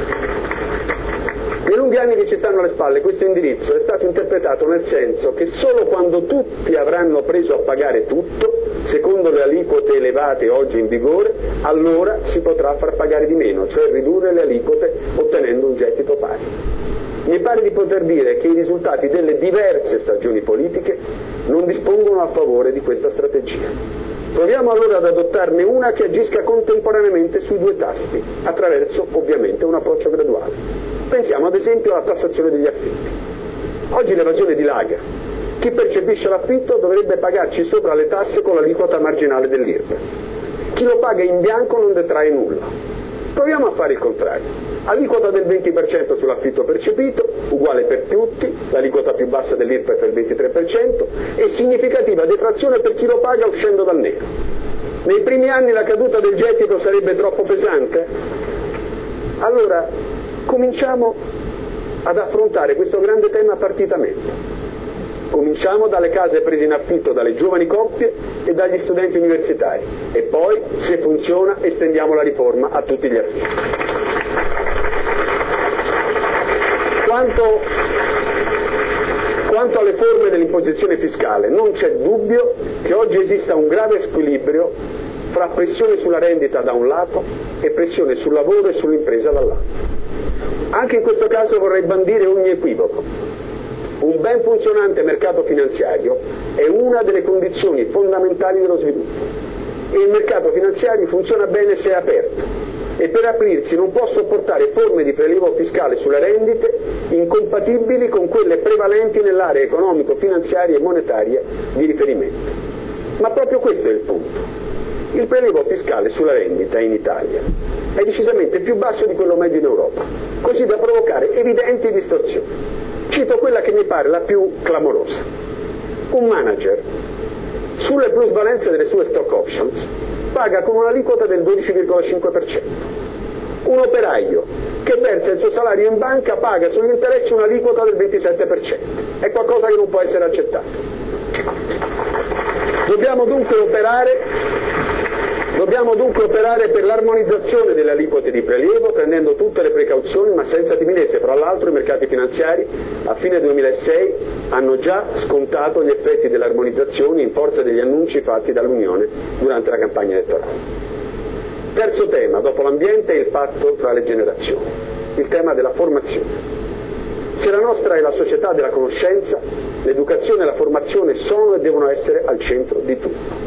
[SPEAKER 1] Nei lunghi anni che ci stanno alle spalle questo indirizzo è stato interpretato nel senso che solo quando tutti avranno preso a pagare tutto, secondo le aliquote elevate oggi in vigore, allora si potrà far pagare di meno, cioè ridurre le aliquote ottenendo un gettito pari. Mi pare di poter dire che i risultati delle diverse stagioni politiche non dispongono a favore di questa strategia. Proviamo allora ad adottarne una che agisca contemporaneamente sui due tasti, attraverso ovviamente un approccio graduale. Pensiamo ad esempio alla tassazione degli affitti. Oggi l'evasione dilaga. Chi percepisce l'affitto dovrebbe pagarci sopra le tasse con l'aliquota marginale dell'I R P E F. Chi lo paga in bianco non detrae nulla. Proviamo a fare il contrario. Aliquota del venti per cento sull'affitto percepito, uguale per tutti, l'aliquota più bassa dell'I R P E F è il ventitré per cento, e significativa detrazione per chi lo paga uscendo dal nero. Nei primi anni la caduta del gettito sarebbe troppo pesante? Allora, cominciamo ad affrontare questo grande tema partitamente. Cominciamo dalle case prese in affitto dalle giovani coppie e dagli studenti universitari e poi, se funziona, estendiamo la riforma a tutti gli affitti. Quanto, quanto alle forme dell'imposizione fiscale, non c'è dubbio che oggi esista un grave squilibrio fra pressione sulla rendita da un lato e pressione sul lavoro e sull'impresa dall'altro. Anche in questo caso vorrei bandire ogni equivoco. Un ben funzionante mercato finanziario è una delle condizioni fondamentali dello sviluppo e il mercato finanziario funziona bene se è aperto e per aprirsi non può sopportare forme di prelievo fiscale sulle rendite incompatibili con quelle prevalenti nell'area economico-finanziaria e monetaria di riferimento. Ma proprio questo è il punto. Il prelievo fiscale sulla rendita in Italia è decisamente più basso di quello medio in Europa, così da provocare evidenti distorsioni. Cito quella che mi pare la più clamorosa. Un manager, sulle plusvalenze delle sue stock options, paga con un'aliquota del dodici virgola cinque per cento. Un operaio che versa il suo salario in banca paga sugli interessi un'aliquota del ventisette per cento. È qualcosa che non può essere accettato. Dobbiamo dunque operare Dobbiamo dunque operare per l'armonizzazione delle aliquote di prelievo, prendendo tutte le precauzioni ma senza timidezze. Fra l'altro i mercati finanziari a fine duemilasei hanno già scontato gli effetti dell'armonizzazione in forza degli annunci fatti dall'Unione durante la campagna elettorale. Terzo tema, dopo l'ambiente, è il patto tra le generazioni, il tema della formazione. Se la nostra è la società della conoscenza, l'educazione e la formazione sono e devono essere al centro di tutto.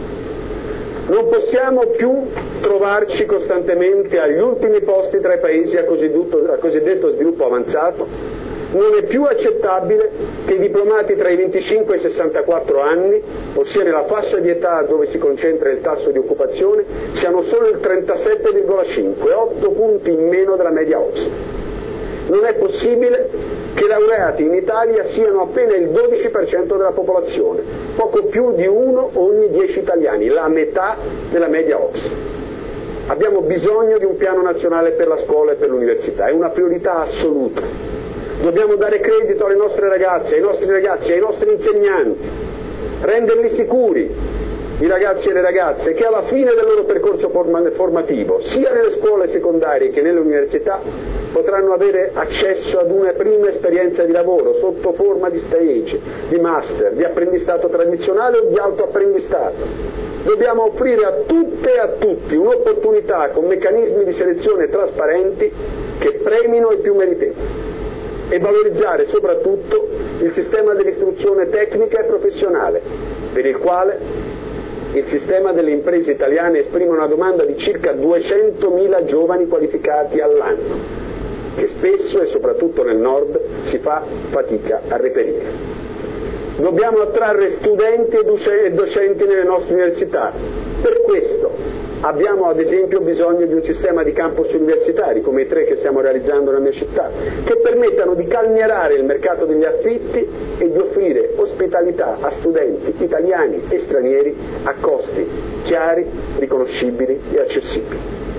[SPEAKER 1] Non possiamo più trovarci costantemente agli ultimi posti tra i paesi a cosiddetto, a cosiddetto sviluppo avanzato. Non è più accettabile che i diplomati tra i venticinque e i sessantaquattro anni, ossia nella fascia di età dove si concentra il tasso di occupazione, siano solo il trentasette virgola cinque, otto punti in meno della media O C S E. Non è possibile che i laureati in Italia siano appena il dodici per cento della popolazione, poco più di uno ogni dieci italiani, la metà della media O C S E. Abbiamo bisogno di un piano nazionale per la scuola e per l'università, è una priorità assoluta. Dobbiamo dare credito alle nostre ragazze, ai nostri ragazzi, ai nostri insegnanti, renderli sicuri, i ragazzi e le ragazze, che alla fine del loro percorso formativo, sia nelle scuole secondarie che nelle università, potranno avere accesso ad una prima esperienza di lavoro sotto forma di stage, di master, di apprendistato tradizionale o di autoapprendistato. Dobbiamo offrire a tutte e a tutti un'opportunità con meccanismi di selezione trasparenti che premino i più meritevoli e valorizzare soprattutto il sistema dell'istruzione tecnica e professionale, per il quale il sistema delle imprese italiane esprime una domanda di circa duecentomila giovani qualificati all'anno, che spesso e soprattutto nel nord si fa fatica a reperire. Dobbiamo attrarre studenti e docenti nelle nostre università. Per questo abbiamo ad esempio bisogno di un sistema di campus universitari, come i tre che stiamo realizzando nella mia città, che permettano di calmierare il mercato degli affitti e di offrire ospitalità a studenti italiani e stranieri a costi chiari, riconoscibili e accessibili.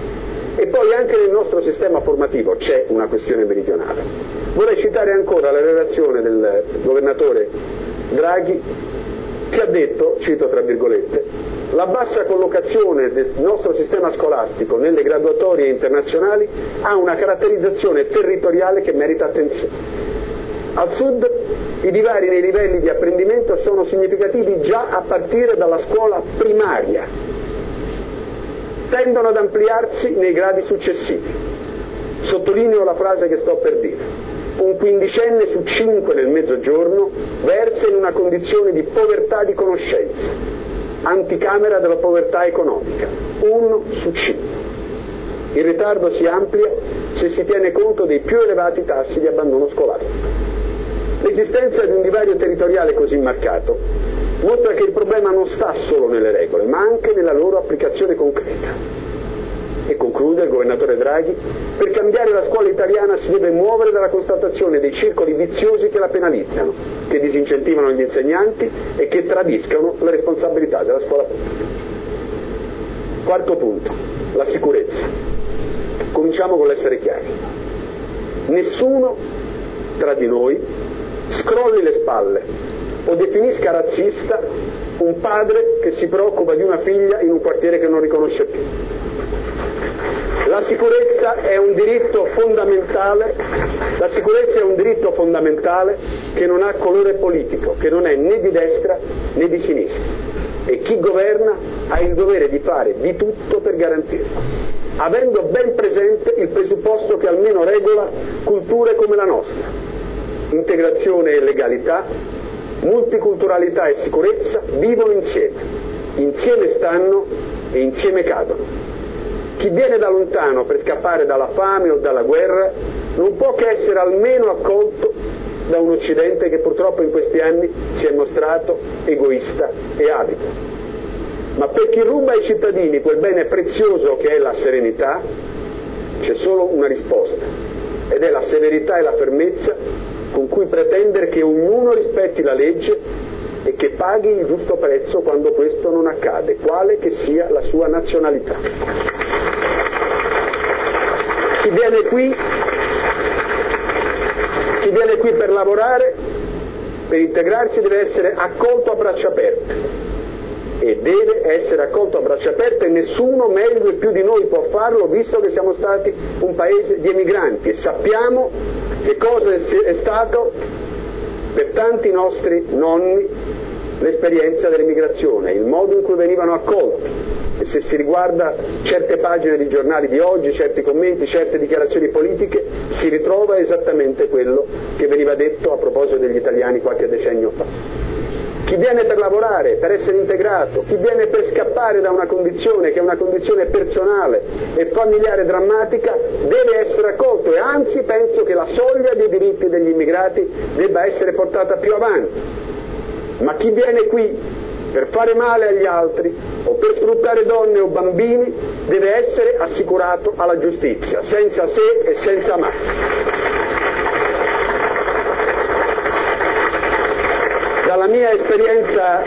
[SPEAKER 1] E poi anche nel nostro sistema formativo c'è una questione meridionale. Vorrei citare ancora la relazione del governatore Draghi, che ha detto, cito tra virgolette, la bassa collocazione del nostro sistema scolastico nelle graduatorie internazionali ha una caratterizzazione territoriale che merita attenzione. Al sud i divari nei livelli di apprendimento sono significativi già a partire dalla scuola primaria, tendono ad ampliarsi nei gradi successivi. Sottolineo la frase che sto per dire. Un quindicenne su cinque nel mezzogiorno versa in una condizione di povertà di conoscenza, anticamera della povertà economica, uno su cinque. Il ritardo si amplia se si tiene conto dei più elevati tassi di abbandono scolastico. L'esistenza di un divario territoriale così marcato mostra che il problema non sta solo nelle regole, ma anche nella loro applicazione concreta. E conclude il governatore Draghi, per cambiare la scuola italiana si deve muovere dalla constatazione dei circoli viziosi che la penalizzano, che disincentivano gli insegnanti e che tradiscano la responsabilità della scuola pubblica. Quarto punto, la sicurezza. Cominciamo con l'essere chiari. Nessuno tra di noi scrolli le spalle o definisca razzista un padre che si preoccupa di una figlia in un quartiere che non riconosce più. La sicurezza è un diritto fondamentale, la sicurezza è un diritto fondamentale che non ha colore politico, che non è né di destra né di sinistra. E chi governa ha il dovere di fare di tutto per garantirlo, avendo ben presente il presupposto che almeno regola culture come la nostra: integrazione e legalità, multiculturalità e sicurezza vivono insieme, insieme stanno e insieme cadono. Chi viene da lontano per scappare dalla fame o dalla guerra non può che essere almeno accolto da un Occidente che purtroppo in questi anni si è mostrato egoista e avido. Ma per chi ruba ai cittadini quel bene prezioso che è la serenità, c'è solo una risposta, ed è la severità e la fermezza con cui pretendere che ognuno rispetti la legge e che paghi il giusto prezzo quando questo non accade, quale che sia la sua nazionalità. Chi viene qui, chi viene qui per lavorare, per integrarsi, deve essere accolto a braccia aperte e deve essere accolto a braccia aperte, e nessuno meglio e più di noi può farlo, visto che siamo stati un paese di emigranti e sappiamo che cosa è stato per tanti nostri nonni l'esperienza dell'emigrazione, il modo in cui venivano accolti, e se si riguarda certe pagine di giornali di oggi, certi commenti, certe dichiarazioni politiche, si ritrova esattamente quello che veniva detto a proposito degli italiani qualche decennio fa. Chi viene per lavorare, per essere integrato, chi viene per scappare da una condizione che è una condizione personale e familiare drammatica, deve essere accolto, e anzi penso che la soglia dei diritti degli immigrati debba essere portata più avanti. Ma chi viene qui per fare male agli altri o per sfruttare donne o bambini deve essere assicurato alla giustizia, senza se e senza ma. Dalla mia esperienza,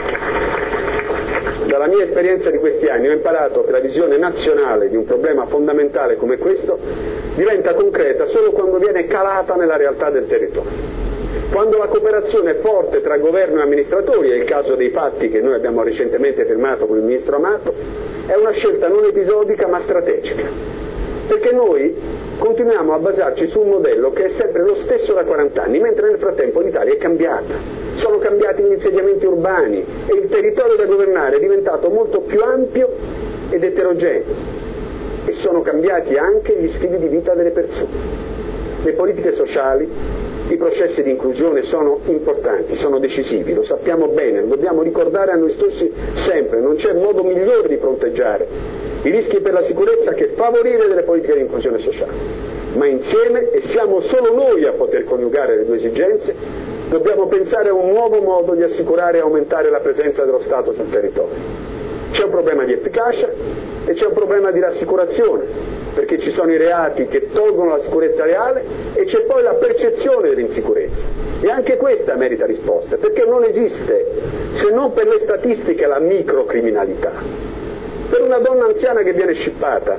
[SPEAKER 1] dalla mia esperienza di questi anni ho imparato che la visione nazionale di un problema fondamentale come questo diventa concreta solo quando viene calata nella realtà del territorio. Quando la cooperazione è forte tra governo e amministratori, è il caso dei patti che noi abbiamo recentemente firmato con il ministro Amato, è una scelta non episodica ma strategica, perché noi continuiamo a basarci su un modello che è sempre lo stesso da quaranta anni, mentre nel frattempo l'Italia è cambiata, sono cambiati gli insediamenti urbani e il territorio da governare è diventato molto più ampio ed eterogeneo, e sono cambiati anche gli stili di vita delle persone. Le politiche sociali, i processi di inclusione sono importanti, sono decisivi, lo sappiamo bene, lo dobbiamo ricordare a noi stessi sempre, non c'è modo migliore di fronteggiare i rischi per la sicurezza che favorire delle politiche di inclusione sociale. Ma insieme, e siamo solo noi a poter coniugare le due esigenze, dobbiamo pensare a un nuovo modo di assicurare e aumentare la presenza dello Stato sul territorio. C'è un problema di efficacia e c'è un problema di rassicurazione, perché ci sono i reati che tolgono la sicurezza reale e c'è poi la percezione dell'insicurezza, e anche questa merita risposte, perché non esiste, se non per le statistiche, la microcriminalità. Per una donna anziana che viene scippata,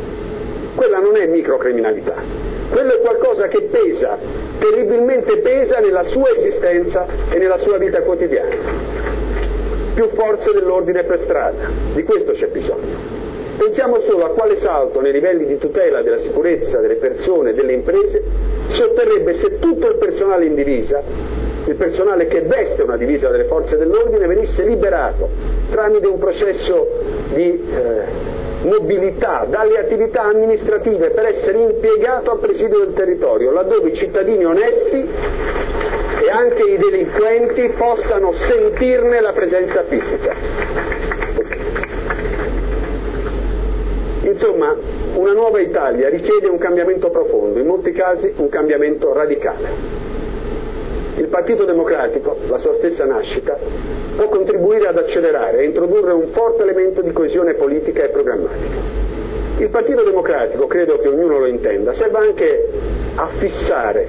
[SPEAKER 1] quella non è microcriminalità, quello è qualcosa che pesa, terribilmente pesa nella sua esistenza e nella sua vita quotidiana. Più forze dell'ordine per strada, di questo c'è bisogno. Pensiamo solo a quale salto nei livelli di tutela della sicurezza delle persone e delle imprese si otterrebbe se tutto il personale in divisa, il personale che veste una divisa delle forze dell'ordine, venisse liberato tramite un processo di eh, mobilità dalle attività amministrative per essere impiegato a presidio del territorio, laddove i cittadini onesti e anche i delinquenti possano sentirne la presenza fisica. Insomma, una nuova Italia richiede un cambiamento profondo, in molti casi un cambiamento radicale. Il Partito Democratico, la sua stessa nascita, può contribuire ad accelerare e introdurre un forte elemento di coesione politica e programmatica. Il Partito Democratico, credo che ognuno lo intenda, serve anche a fissare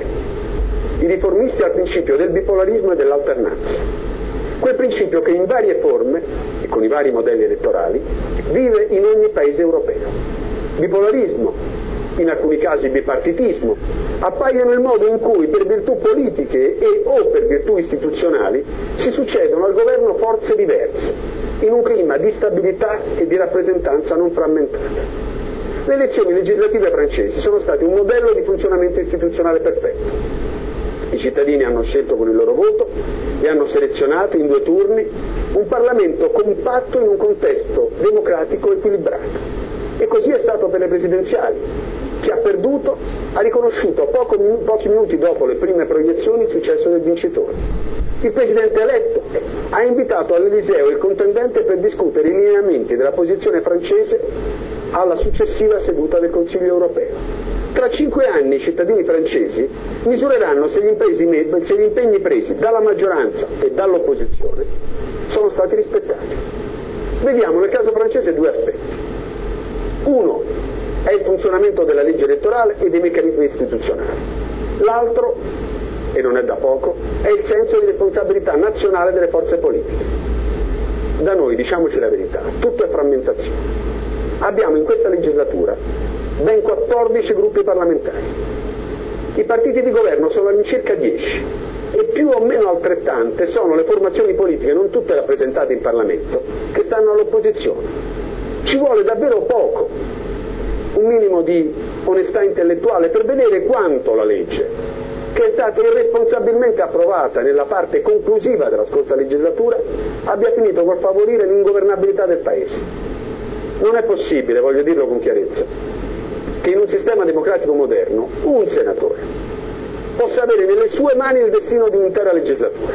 [SPEAKER 1] i riformisti al principio del bipolarismo e dell'alternanza. Quel principio che in varie forme, e con i vari modelli elettorali, vive in ogni paese europeo. Bipolarismo, in alcuni casi bipartitismo, appaiono il modo in cui per virtù politiche e o per virtù istituzionali si succedono al governo forze diverse, in un clima di stabilità e di rappresentanza non frammentata. Le elezioni legislative francesi sono state un modello di funzionamento istituzionale perfetto. I cittadini hanno scelto con il loro voto e hanno selezionato in due turni un Parlamento compatto in un contesto democratico equilibrato. E così è stato per le presidenziali. Chi ha perduto ha riconosciuto poco, pochi minuti dopo le prime proiezioni il successo del vincitore. Il presidente eletto ha invitato all'Eliseo il contendente per discutere i lineamenti della posizione francese alla successiva seduta del Consiglio europeo. Tra cinque anni i cittadini francesi misureranno se gli, impresi, se gli impegni presi dalla maggioranza e dall'opposizione sono stati rispettati. Vediamo nel caso francese due aspetti. Uno è il funzionamento della legge elettorale e dei meccanismi istituzionali. L'altro, e non è da poco, è il senso di responsabilità nazionale delle forze politiche. Da noi, diciamoci la verità, tutto è frammentazione. Abbiamo in questa legislatura ben quattordici gruppi parlamentari. I partiti di governo sono all'incirca dieci e più o meno altrettante sono le formazioni politiche, non tutte rappresentate in Parlamento, che stanno all'opposizione. Ci vuole davvero poco, un minimo di onestà intellettuale per vedere quanto la legge, che è stata irresponsabilmente approvata nella parte conclusiva della scorsa legislatura, abbia finito col favorire l'ingovernabilità del Paese. Non è possibile, voglio dirlo con chiarezza, che in un sistema democratico moderno un senatore possa avere nelle sue mani il destino di un'intera legislatura.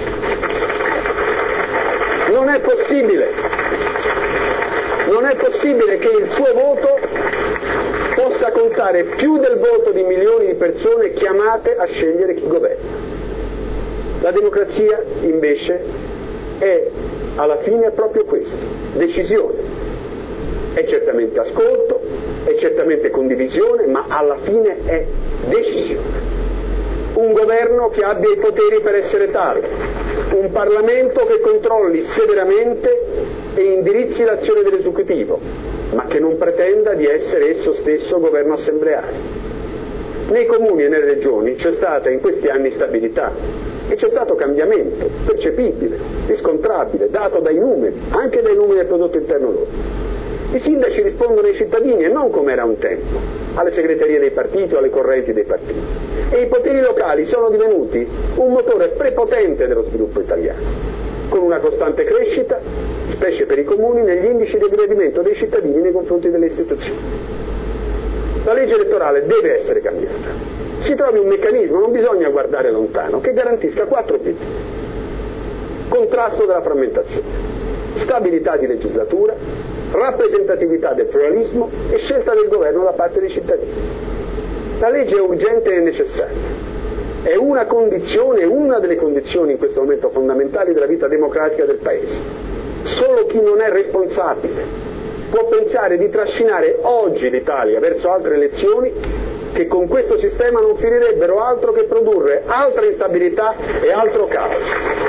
[SPEAKER 1] Non è possibile. Non è possibile che il suo voto possa contare più del voto di milioni di persone chiamate a scegliere chi governa. La democrazia, invece, è alla fine proprio questo, decisione. È certamente ascolto, è certamente condivisione, ma alla fine è decisione. Un governo che abbia i poteri per essere tale, un Parlamento che controlli severamente e indirizzi l'azione dell'esecutivo, ma che non pretenda di essere esso stesso governo assembleare. Nei comuni e nelle regioni c'è stata in questi anni stabilità e c'è stato cambiamento percepibile, riscontrabile, dato dai numeri, anche dai numeri del prodotto interno lordo. I sindaci rispondono ai cittadini e non come era un tempo, alle segreterie dei partiti o alle correnti dei partiti. E i poteri locali sono divenuti un motore prepotente dello sviluppo italiano, con una costante crescita, specie per i comuni, negli indici di gradimento dei cittadini nei confronti delle istituzioni. La legge elettorale deve essere cambiata. Si trovi un meccanismo, non bisogna guardare lontano, che garantisca quattro obiettivi. Contrasto della frammentazione, stabilità di legislatura, rappresentatività del pluralismo e scelta del governo da parte dei cittadini. La legge è urgente e necessaria. È una condizione, una delle condizioni in questo momento fondamentali della vita democratica del Paese. Solo chi non è responsabile può pensare di trascinare oggi l'Italia verso altre elezioni che con questo sistema non finirebbero altro che produrre altra instabilità e altro caos.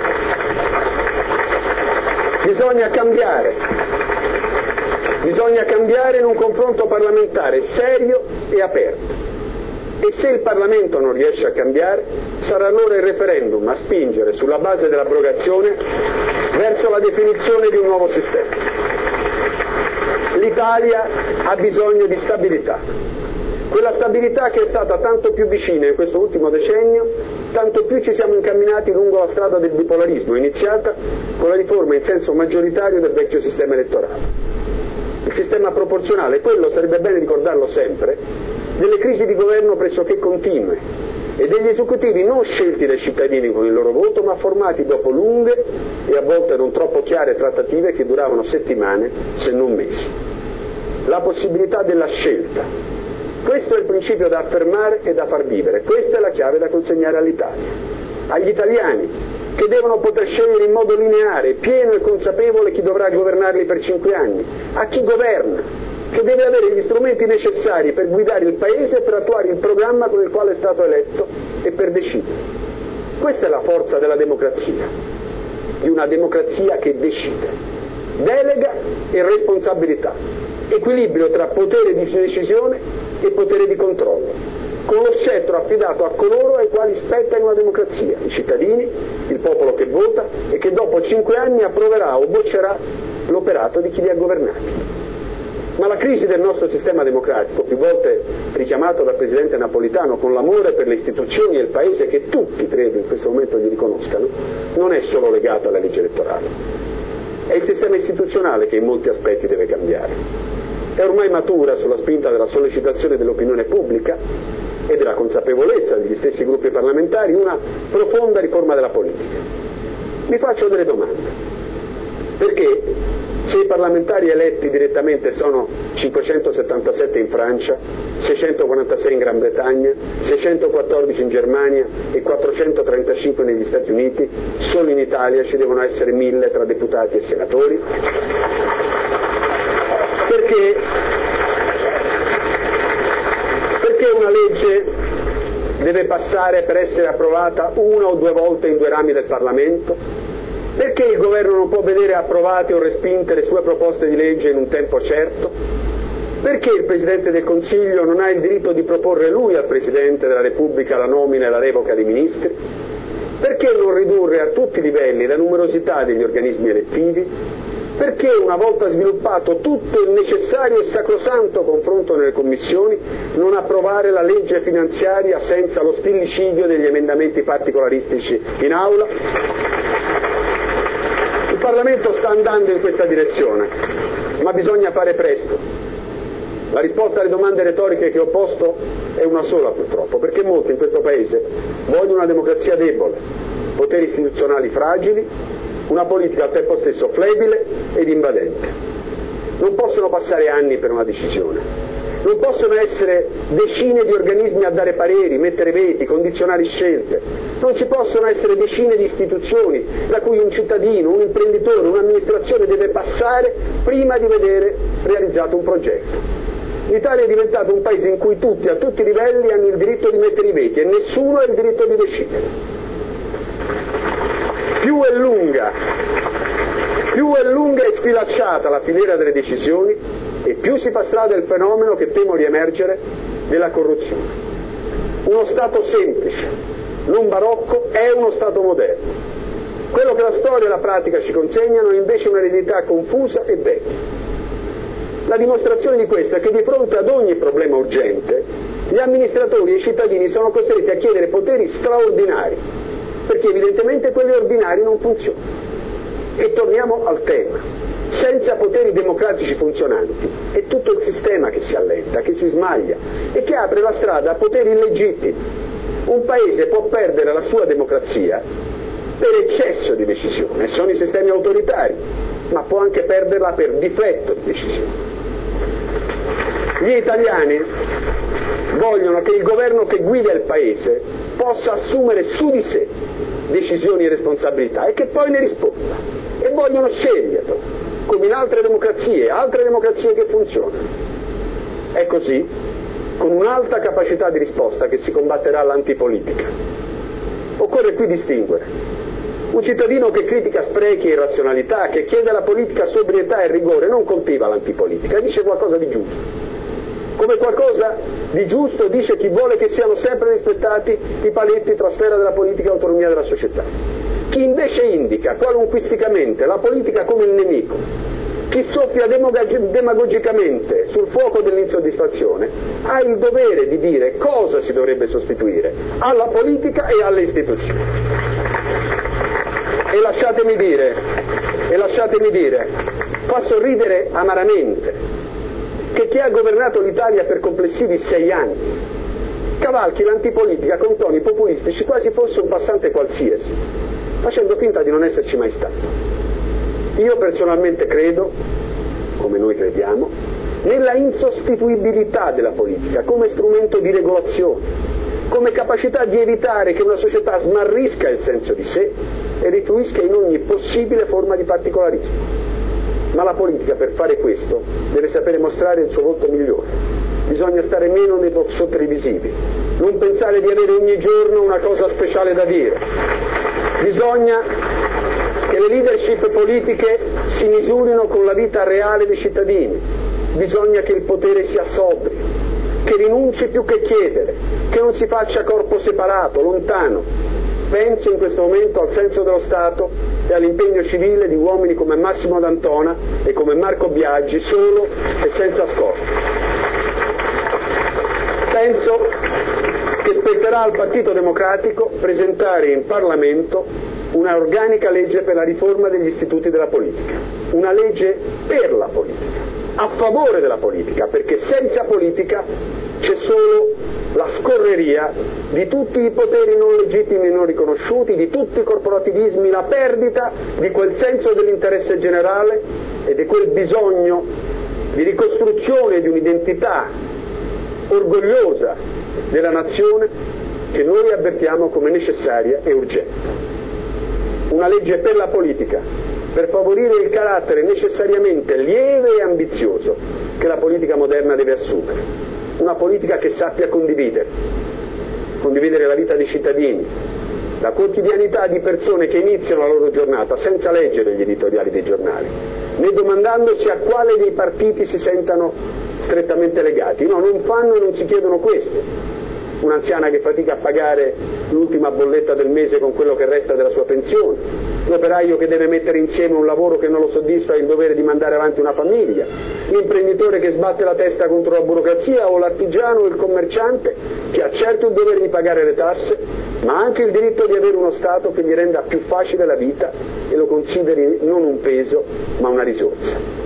[SPEAKER 1] Bisogna cambiare, bisogna cambiare in un confronto parlamentare serio e aperto. E se il Parlamento non riesce a cambiare, sarà allora il referendum a spingere sulla base dell'abrogazione verso la definizione di un nuovo sistema. L'Italia ha bisogno di stabilità, quella stabilità che è stata tanto più vicina in questo ultimo decennio, tanto più ci siamo incamminati lungo la strada del bipolarismo, iniziata con la riforma in senso maggioritario del vecchio sistema elettorale. Il sistema proporzionale, quello sarebbe bene ricordarlo sempre, delle crisi di governo pressoché continue e degli esecutivi non scelti dai cittadini con il loro voto, ma formati dopo lunghe e a volte non troppo chiare trattative che duravano settimane, se non mesi. La possibilità della scelta. Questo è il principio da affermare e da far vivere. Questa è la chiave da consegnare all'Italia, agli italiani, che devono poter scegliere in modo lineare, pieno e consapevole chi dovrà governarli per cinque anni, a chi governa, che deve avere gli strumenti necessari per guidare il Paese e per attuare il programma con il quale è stato eletto e per decidere. Questa è la forza della democrazia, di una democrazia che decide, delega e responsabilità, equilibrio tra potere di decisione e potere di controllo, con lo scettro affidato a coloro ai quali spetta in una democrazia, i cittadini, il popolo che vota e che dopo cinque anni approverà o boccerà l'operato di chi li ha governati. Ma la crisi del nostro sistema democratico, più volte richiamato dal Presidente Napolitano con l'amore per le istituzioni e il Paese che tutti, credo, in questo momento gli riconoscano, non è solo legato alla legge elettorale. È il sistema istituzionale che in molti aspetti deve cambiare. È ormai matura, sulla spinta della sollecitazione dell'opinione pubblica e della consapevolezza degli stessi gruppi parlamentari, una profonda riforma della politica. Mi faccio delle domande. Perché se i parlamentari eletti direttamente sono cinquecentosettantasette in Francia, seicentoquarantasei in Gran Bretagna, seicentoquattordici in Germania e quattrocentotrentacinque negli Stati Uniti, solo in Italia ci devono essere mille tra deputati e senatori? Perché, perché una legge deve passare per essere approvata una o due volte in due rami del Parlamento? Perché il governo non può vedere approvate o respinte le sue proposte di legge in un tempo certo? Perché il Presidente del Consiglio non ha il diritto di proporre lui al Presidente della Repubblica la nomina e la revoca dei ministri? Perché non ridurre a tutti i livelli la numerosità degli organismi elettivi? Perché, una volta sviluppato tutto il necessario e sacrosanto confronto nelle commissioni, non approvare la legge finanziaria senza lo stillicidio degli emendamenti particolaristici in aula? Il Parlamento sta andando in questa direzione, ma bisogna fare presto. La risposta alle domande retoriche che ho posto è una sola purtroppo, perché molti in questo Paese vogliono una democrazia debole, poteri istituzionali fragili, una politica al tempo stesso flebile ed invadente. Non possono passare anni per una decisione. Non possono essere decine di organismi a dare pareri, mettere veti, condizionare scelte. Non ci possono essere decine di istituzioni da cui un cittadino, un imprenditore, un'amministrazione deve passare prima di vedere realizzato un progetto. L'Italia è diventato un paese in cui tutti, a tutti i livelli, hanno il diritto di mettere i veti e nessuno ha il diritto di decidere. Più è lunga, più è lunga e sfilacciata la filiera delle decisioni, e più si fa strada il fenomeno che temo di emergere della corruzione. Uno Stato semplice, non barocco, è uno Stato moderno. Quello che la storia e la pratica ci consegnano è invece un'eredità confusa e vecchia. La dimostrazione di questo è che di fronte ad ogni problema urgente, gli amministratori e i cittadini sono costretti a chiedere poteri straordinari, perché evidentemente quelli ordinari non funzionano. E torniamo al tema. Senza poteri democratici funzionanti è tutto il sistema che si allenta, che si smaglia e che apre la strada a poteri illegittimi. Un paese può perdere la sua democrazia per eccesso di decisione, sono i sistemi autoritari, ma può anche perderla per difetto di decisione. Gli italiani vogliono che il governo che guida il paese possa assumere su di sé decisioni e responsabilità e che poi ne risponda, e vogliono sceglierlo, come in altre democrazie, altre democrazie che funzionano. È così, con un'alta capacità di risposta, che si combatterà l'antipolitica. Occorre qui distinguere un cittadino che critica sprechi e irrazionalità, che chiede alla politica sobrietà e rigore, non coltiva l'antipolitica, dice qualcosa di giusto. Come qualcosa di giusto dice chi vuole che siano sempre rispettati i paletti tra sfera della politica e autonomia della società. Chi invece indica qualunquisticamente la politica come il nemico, chi soffia demagogicamente sul fuoco dell'insoddisfazione, ha il dovere di dire cosa si dovrebbe sostituire alla politica e alle istituzioni. E lasciatemi dire, e lasciatemi dire, fa sorridere amaramente che chi ha governato l'Italia per complessivi sei anni cavalchi l'antipolitica con toni populistici quasi fosse un passante qualsiasi, facendo finta di non esserci mai stato. Io personalmente credo, come noi crediamo, nella insostituibilità della politica come strumento di regolazione, come capacità di evitare che una società smarrisca il senso di sé e rifluisca in ogni possibile forma di particolarismo. Ma la politica, per fare questo, deve sapere mostrare il suo volto migliore. Bisogna stare meno nei talk show televisivi, non pensare di avere ogni giorno una cosa speciale da dire. Bisogna che le leadership politiche si misurino con la vita reale dei cittadini. Bisogna che il potere sia sobrio, che rinunci più che chiedere, che non si faccia corpo separato, lontano. Penso in questo momento al senso dello Stato e all'impegno civile di uomini come Massimo D'Antona e come Marco Biagi, solo e senza scopo. Penso che spetterà al Partito Democratico presentare in Parlamento una organica legge per la riforma degli istituti della politica, una legge per la politica, a favore della politica, perché senza politica c'è solo la scorreria di tutti i poteri non legittimi e non riconosciuti, di tutti i corporativismi, la perdita di quel senso dell'interesse generale e di quel bisogno di ricostruzione di un'identità orgogliosa della nazione che noi avvertiamo come necessaria e urgente. Una legge per la politica, per favorire il carattere necessariamente lieve e ambizioso che la politica moderna deve assumere. Una politica che sappia condividere, condividere la vita dei cittadini, la quotidianità di persone che iniziano la loro giornata senza leggere gli editoriali dei giornali, né domandandosi a quale dei partiti si sentano strettamente legati. No, non fanno e non si chiedono questo. Un'anziana che fatica a pagare l'ultima bolletta del mese con quello che resta della sua pensione, l'operaio che deve mettere insieme un lavoro che non lo soddisfa e il dovere di mandare avanti una famiglia, l'imprenditore che sbatte la testa contro la burocrazia o l'artigiano o il commerciante che ha certo il dovere di pagare le tasse, ma anche il diritto di avere uno Stato che gli renda più facile la vita e lo consideri non un peso ma una risorsa.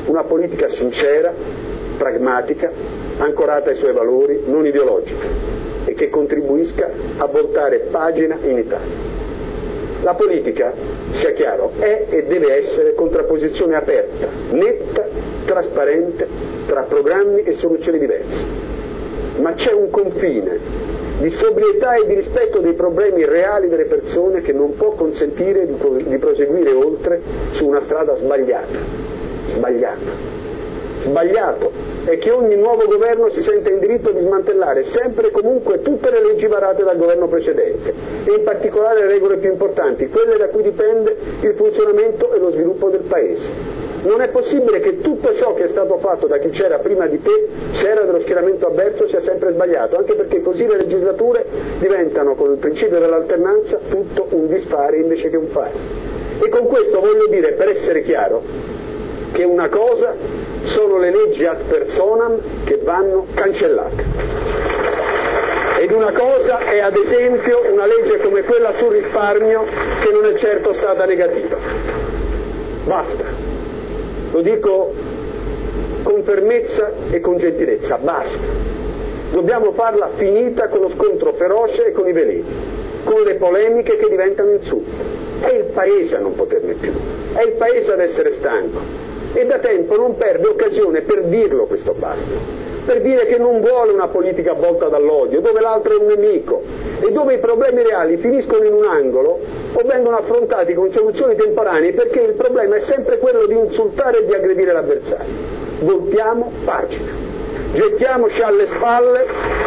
[SPEAKER 1] una politica sincera, pragmatica, ancorata ai suoi valori, non ideologica, e che contribuisca a voltare pagina in Italia. La politica, sia chiaro, è e deve essere contrapposizione aperta, netta, trasparente tra programmi e soluzioni diverse. Ma c'è un confine di sobrietà e di rispetto dei problemi reali delle persone che non può consentire di, pro- di proseguire oltre su una strada sbagliata. Sbagliata. Sbagliato è che ogni nuovo governo si sente in diritto di smantellare sempre e comunque tutte le leggi varate dal governo precedente e in particolare le regole più importanti, quelle da cui dipende il funzionamento e lo sviluppo del Paese. Non è possibile che tutto ciò che è stato fatto da chi c'era prima di te, se era dello schieramento avverso, sia sempre sbagliato, anche perché così le legislature diventano, con il principio dell'alternanza, tutto un disfare invece che un fare. E con questo voglio dire, per essere chiaro, che una cosa sono le leggi ad personam che vanno cancellate. Ed una cosa è ad esempio una legge come quella sul risparmio che non è certo stata negativa. Basta. Lo dico con fermezza e con gentilezza, basta. Dobbiamo farla finita con lo scontro feroce e con i veleni, con le polemiche che diventano insulti. È il Paese a non poterne più, è il Paese ad essere stanco. E da tempo non perde occasione per dirlo questo basta, per dire che non vuole una politica avvolta dall'odio, dove l'altro è un nemico e dove i problemi reali finiscono in un angolo o vengono affrontati con soluzioni temporanee, perché il problema è sempre quello di insultare e di aggredire l'avversario. Voltiamo pagina, gettiamoci alle spalle,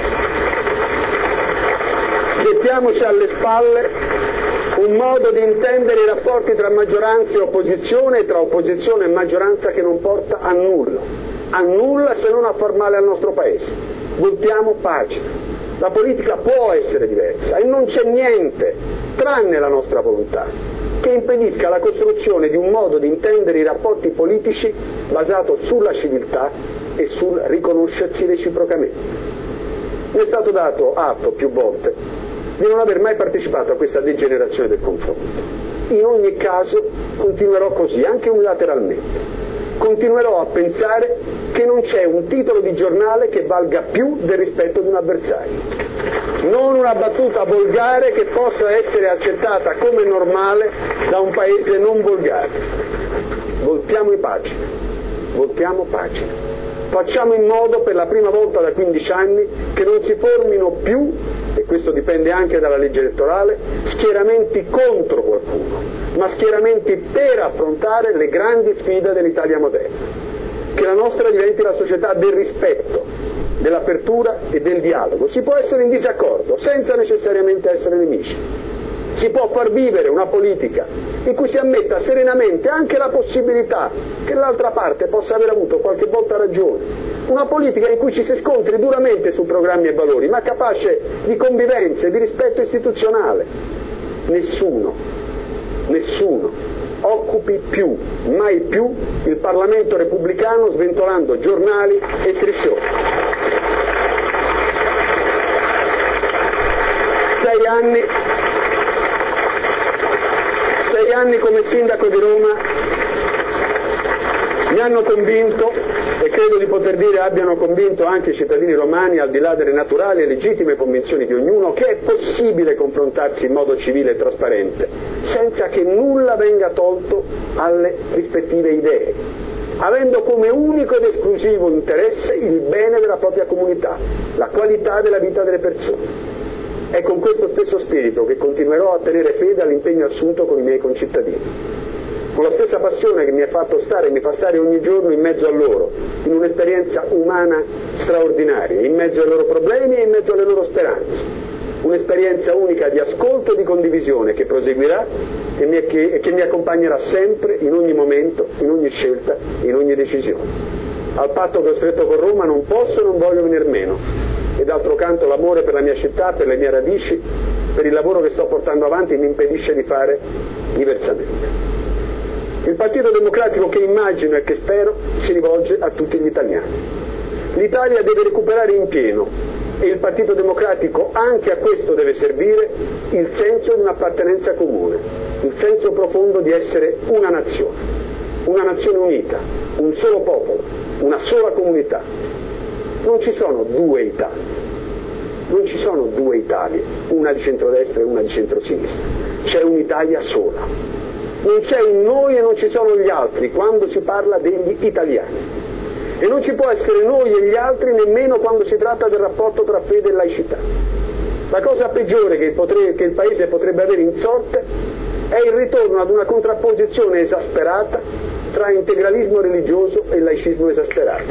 [SPEAKER 1] gettiamoci alle spalle un modo di intendere i rapporti tra maggioranza e opposizione e tra opposizione e maggioranza che non porta a nulla, a nulla se non a far male al nostro Paese. Voltiamo pagina. La politica può essere diversa e non c'è niente, tranne la nostra volontà, che impedisca la costruzione di un modo di intendere i rapporti politici basato sulla civiltà e sul riconoscersi reciprocamente. Mi è stato dato atto più volte di non aver mai partecipato a questa degenerazione del confronto. In ogni caso continuerò così, anche unilateralmente. Continuerò a pensare che non c'è un titolo di giornale che valga più del rispetto di un avversario. Non una battuta volgare che possa essere accettata come normale da un paese non volgare. Voltiamo in pagina. Voltiamo pagina. Facciamo in modo per la prima volta da quindici anni che non si formino più, e questo dipende anche dalla legge elettorale, schieramenti contro qualcuno, ma schieramenti per affrontare le grandi sfide dell'Italia moderna. Che la nostra diventi la società del rispetto, dell'apertura e del dialogo. Si può essere in disaccordo, senza necessariamente essere nemici. Si può far vivere una politica in cui si ammetta serenamente anche la possibilità che l'altra parte possa aver avuto qualche volta ragione. Una politica in cui ci si scontri duramente su programmi e valori, ma capace di convivenza e di rispetto istituzionale. Nessuno, nessuno occupi più, mai più, il Parlamento repubblicano sventolando giornali e striscioni. Sei anni... Sei anni come sindaco di Roma mi hanno convinto, e credo di poter dire abbiano convinto anche i cittadini romani, al di là delle naturali e legittime convinzioni di ognuno, che è possibile confrontarsi in modo civile e trasparente, senza che nulla venga tolto alle rispettive idee, avendo come unico ed esclusivo interesse il bene della propria comunità, la qualità della vita delle persone. È con questo stesso spirito che continuerò a tenere fede all'impegno assunto con i miei concittadini, con la stessa passione che mi ha fatto stare e mi fa stare ogni giorno in mezzo a loro, in un'esperienza umana straordinaria, in mezzo ai loro problemi e in mezzo alle loro speranze. Un'esperienza unica di ascolto e di condivisione che proseguirà e mi, che, che mi accompagnerà sempre, in ogni momento, in ogni scelta, in ogni decisione. Al patto che ho stretto con Roma non posso e non voglio venir meno. E d'altro canto l'amore per la mia città, per le mie radici, per il lavoro che sto portando avanti mi impedisce di fare diversamente. Il Partito Democratico che immagino e che spero si rivolge a tutti gli italiani. L'Italia deve recuperare in pieno, e il Partito Democratico anche a questo deve servire, il senso di un'appartenenza comune, il senso profondo di essere una nazione. una nazione unita, un solo popolo, una sola comunità. Non ci sono due Italie, non ci sono due Italie, una di centrodestra e una di centrosinistra, c'è un'Italia sola. Non c'è un noi e non ci sono gli altri quando si parla degli italiani. E non ci può essere noi e gli altri nemmeno quando si tratta del rapporto tra fede e laicità. La cosa peggiore che il, potre, che il Paese potrebbe avere in sorte è il ritorno ad una contrapposizione esasperata tra integralismo religioso e laicismo esasperato.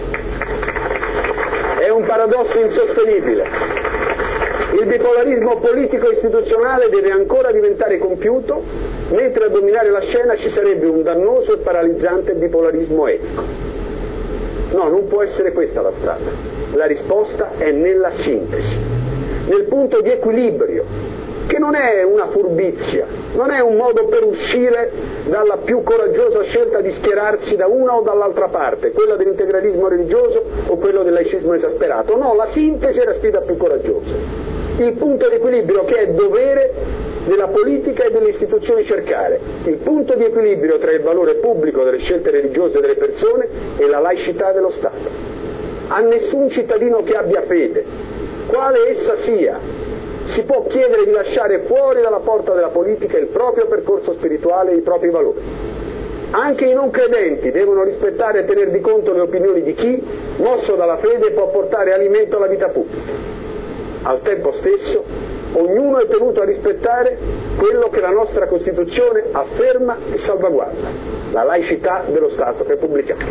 [SPEAKER 1] È un paradosso insostenibile. Il bipolarismo politico-istituzionale deve ancora diventare compiuto, mentre a dominare la scena ci sarebbe un dannoso e paralizzante bipolarismo etico. No, non può essere questa la strada. La risposta è nella sintesi, nel punto di equilibrio, che non è una furbizia, non è un modo per uscire dalla più coraggiosa scelta di schierarsi da una o dall'altra parte, quella dell'integralismo religioso o quello del laicismo esasperato. No, la sintesi è la sfida più coraggiosa. Il punto di equilibrio che è dovere della politica e delle istituzioni cercare, il punto di equilibrio tra il valore pubblico delle scelte religiose delle persone e la laicità dello Stato. A nessun cittadino che abbia fede, quale essa sia, si può chiedere di lasciare fuori dalla porta della politica il proprio percorso spirituale e i propri valori. Anche i non credenti devono rispettare e tener di conto le opinioni di chi, mosso dalla fede, può portare alimento alla vita pubblica. Al tempo stesso, ognuno è tenuto a rispettare quello che la nostra Costituzione afferma e salvaguarda, la laicità dello Stato repubblicano.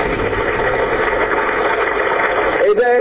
[SPEAKER 1] Ed è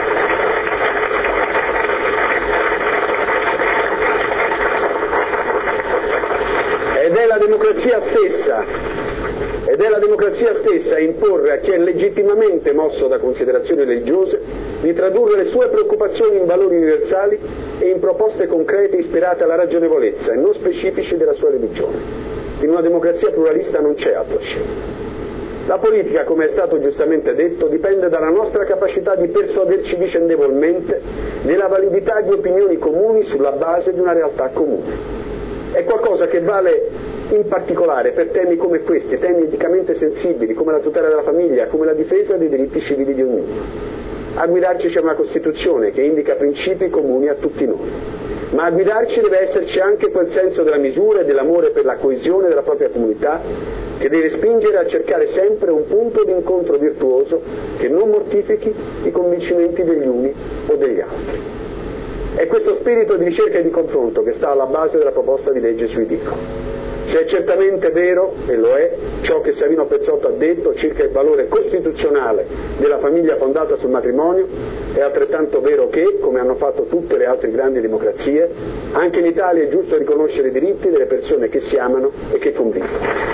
[SPEAKER 1] ed è la democrazia stessa ed è la democrazia stessa a imporre a chi è legittimamente mosso da considerazioni religiose di tradurre le sue preoccupazioni in valori universali e in proposte concrete ispirate alla ragionevolezza e non specifici della sua religione. In una democrazia pluralista non c'è altra scelta. La politica, come è stato giustamente detto, dipende dalla nostra capacità di persuaderci vicendevolmente della validità di opinioni comuni sulla base di una realtà comune. È qualcosa che vale in particolare per temi come questi, temi eticamente sensibili, come la tutela della famiglia, come la difesa dei diritti civili di ognuno. A guidarci c'è una Costituzione che indica principi comuni a tutti noi, ma a guidarci deve esserci anche quel senso della misura e dell'amore per la coesione della propria comunità che deve spingere a cercare sempre un punto di incontro virtuoso che non mortifichi i convincimenti degli uni o degli altri. È questo spirito di ricerca e di confronto che sta alla base della proposta di legge sui Dico. Se è certamente vero, e lo è, ciò che Savino Pezzotto ha detto circa il valore costituzionale della famiglia fondata sul matrimonio, è altrettanto vero che, come hanno fatto tutte le altre grandi democrazie, anche in Italia è giusto riconoscere i diritti delle persone che si amano e che convivono.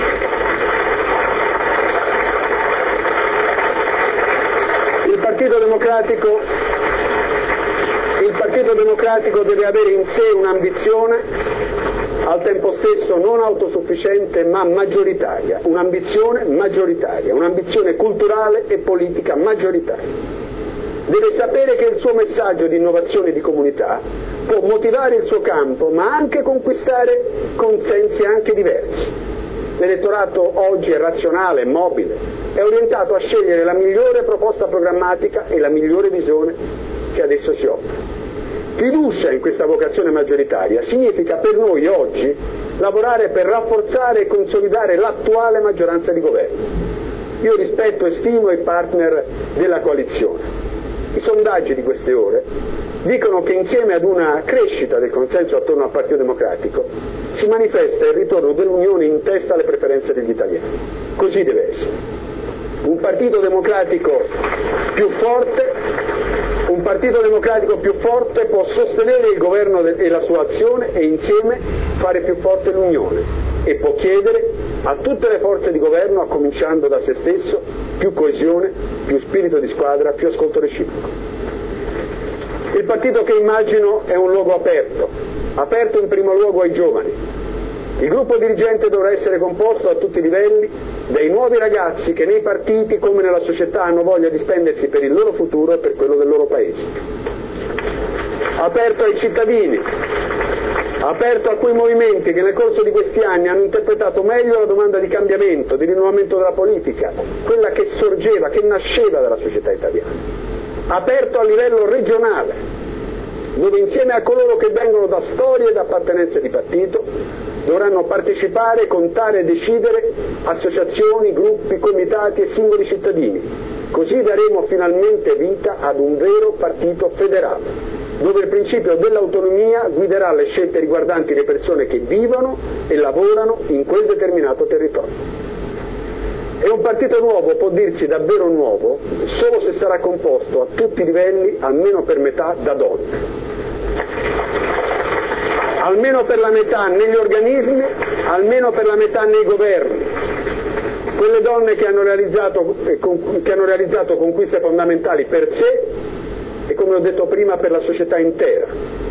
[SPEAKER 1] Il Partito Democratico, il Partito Democratico deve avere in sé un'ambizione al tempo stesso non autosufficiente ma maggioritaria, un'ambizione maggioritaria, un'ambizione culturale e politica maggioritaria. Deve sapere che il suo messaggio di innovazione e di comunità può motivare il suo campo ma anche conquistare consensi anche diversi. L'elettorato oggi è razionale, è mobile, è orientato a scegliere la migliore proposta programmatica e la migliore visione che adesso si offre. Fiducia in questa vocazione maggioritaria significa per noi oggi lavorare per rafforzare e consolidare l'attuale maggioranza di governo. Io rispetto e stimo i partner della coalizione. I sondaggi di queste ore dicono che insieme ad una crescita del consenso attorno al Partito Democratico si manifesta il ritorno dell'Unione in testa alle preferenze degli italiani. Così deve essere. Un partito democratico più forte Un partito democratico più forte può sostenere il governo e la sua azione e insieme fare più forte l'Unione e può chiedere a tutte le forze di governo, a cominciando da se stesso, più coesione, più spirito di squadra, più ascolto reciproco. Il partito che immagino è un luogo aperto, aperto in primo luogo ai giovani. Il gruppo dirigente dovrà essere composto a tutti i livelli dai nuovi ragazzi che nei partiti come nella società hanno voglia di spendersi per il loro futuro e per quello del loro paese. Aperto ai cittadini, aperto a quei movimenti che nel corso di questi anni hanno interpretato meglio la domanda di cambiamento, di rinnovamento della politica, quella che sorgeva, che nasceva dalla società italiana, aperto a livello regionale, dove insieme a coloro che vengono da storie e da appartenenze di partito dovranno partecipare, contare e decidere associazioni, gruppi, comitati e singoli cittadini. Così daremo finalmente vita ad un vero partito federale, dove il principio dell'autonomia guiderà le scelte riguardanti le persone che vivono e lavorano in quel determinato territorio. E un partito nuovo può dirsi davvero nuovo solo se sarà composto a tutti i livelli, almeno per metà, da donne. Almeno per la metà negli organismi, almeno per la metà nei governi. Quelle donne che hanno realizzato, che hanno realizzato conquiste fondamentali per sé e, come ho detto prima, per la società intera.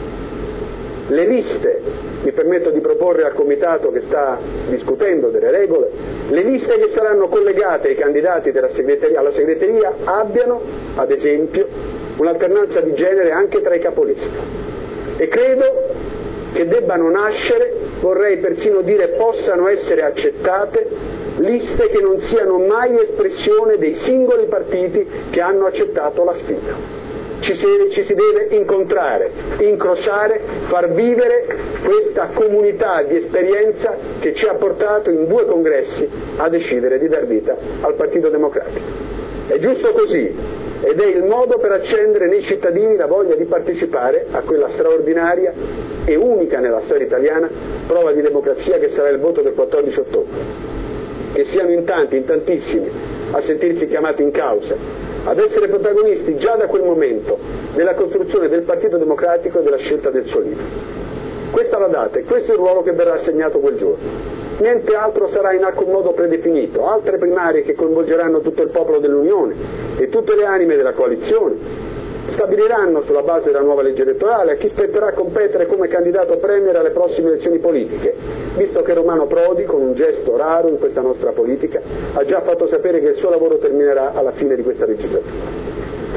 [SPEAKER 1] Le liste, mi permetto di proporre al comitato che sta discutendo delle regole, le liste che saranno collegate ai candidati della segreteria, alla segreteria abbiano, ad esempio, un'alternanza di genere anche tra i capolisti. E credo che debbano nascere, vorrei persino dire possano essere accettate, liste che non siano mai espressione dei singoli partiti che hanno accettato la sfida. Ci si, ci si deve incontrare, incrociare, far vivere questa comunità di esperienza che ci ha portato in due congressi a decidere di dar vita al Partito Democratico. È giusto così, ed è il modo per accendere nei cittadini la voglia di partecipare a quella straordinaria e unica nella storia italiana prova di democrazia che sarà il voto del quattordici ottobre. Che siano in tanti, in tantissimi, a sentirsi chiamati in causa, ad essere protagonisti già da quel momento della costruzione del Partito Democratico e della scelta del suo leader. Questa è la data e questo è il ruolo che verrà assegnato quel giorno. Niente altro sarà in alcun modo predefinito, altre primarie che coinvolgeranno tutto il popolo dell'Unione e tutte le anime della coalizione stabiliranno sulla base della nuova legge elettorale a chi spetterà competere come candidato premier alle prossime elezioni politiche, visto che Romano Prodi, con un gesto raro in questa nostra politica, ha già fatto sapere che il suo lavoro terminerà alla fine di questa legislatura.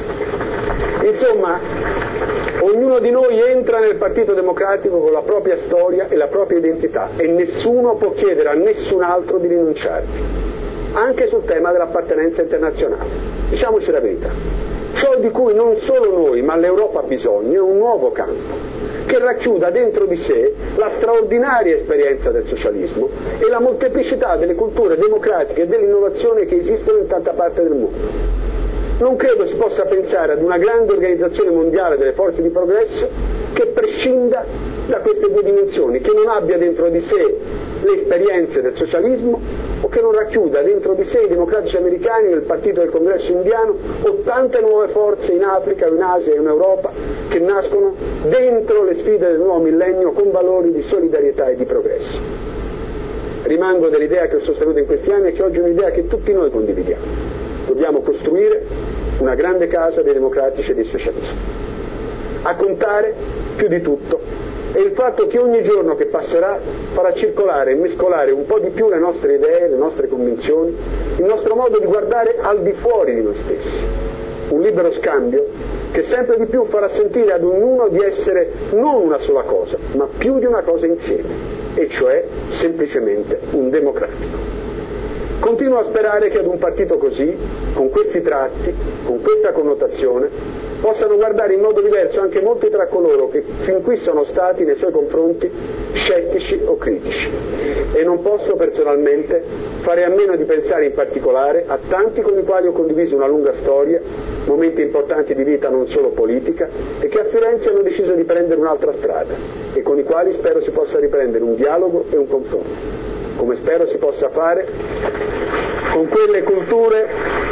[SPEAKER 1] Insomma, ognuno di noi entra nel Partito Democratico con la propria storia e la propria identità e nessuno può chiedere a nessun altro di rinunciarvi, anche sul tema dell'appartenenza internazionale. Diciamoci la verità. Ciò di cui non solo noi, ma l'Europa ha bisogno è un nuovo campo, che racchiuda dentro di sé la straordinaria esperienza del socialismo e la molteplicità delle culture democratiche e dell'innovazione che esistono in tanta parte del mondo. Non credo si possa pensare ad una grande organizzazione mondiale delle forze di progresso che prescinda da queste due dimensioni, che non abbia dentro di sé le esperienze del socialismo o che non racchiuda dentro di sé i democratici americani nel partito del congresso indiano o tante nuove forze in Africa, in Asia e in Europa che nascono dentro le sfide del nuovo millennio con valori di solidarietà e di progresso. Rimango dell'idea che ho sostenuto in questi anni e che oggi è un'idea che tutti noi condividiamo. Dobbiamo costruire una grande casa dei democratici e dei socialisti. A contare più di tutto è il fatto che ogni giorno che passerà farà circolare e mescolare un po' di più le nostre idee, le nostre convinzioni, il nostro modo di guardare al di fuori di noi stessi. Un libero scambio che sempre di più farà sentire ad ognuno di essere non una sola cosa, ma più di una cosa insieme, e cioè semplicemente un democratico. Continuo a sperare che ad un partito così, con questi tratti, con questa connotazione, possano guardare in modo diverso anche molti tra coloro che fin qui sono stati nei suoi confronti scettici o critici. E non posso personalmente fare a meno di pensare in particolare a tanti con i quali ho condiviso una lunga storia, momenti importanti di vita non solo politica, e che a Firenze hanno deciso di prendere un'altra strada, e con i quali spero si possa riprendere un dialogo e un confronto, come spero si possa fare con quelle culture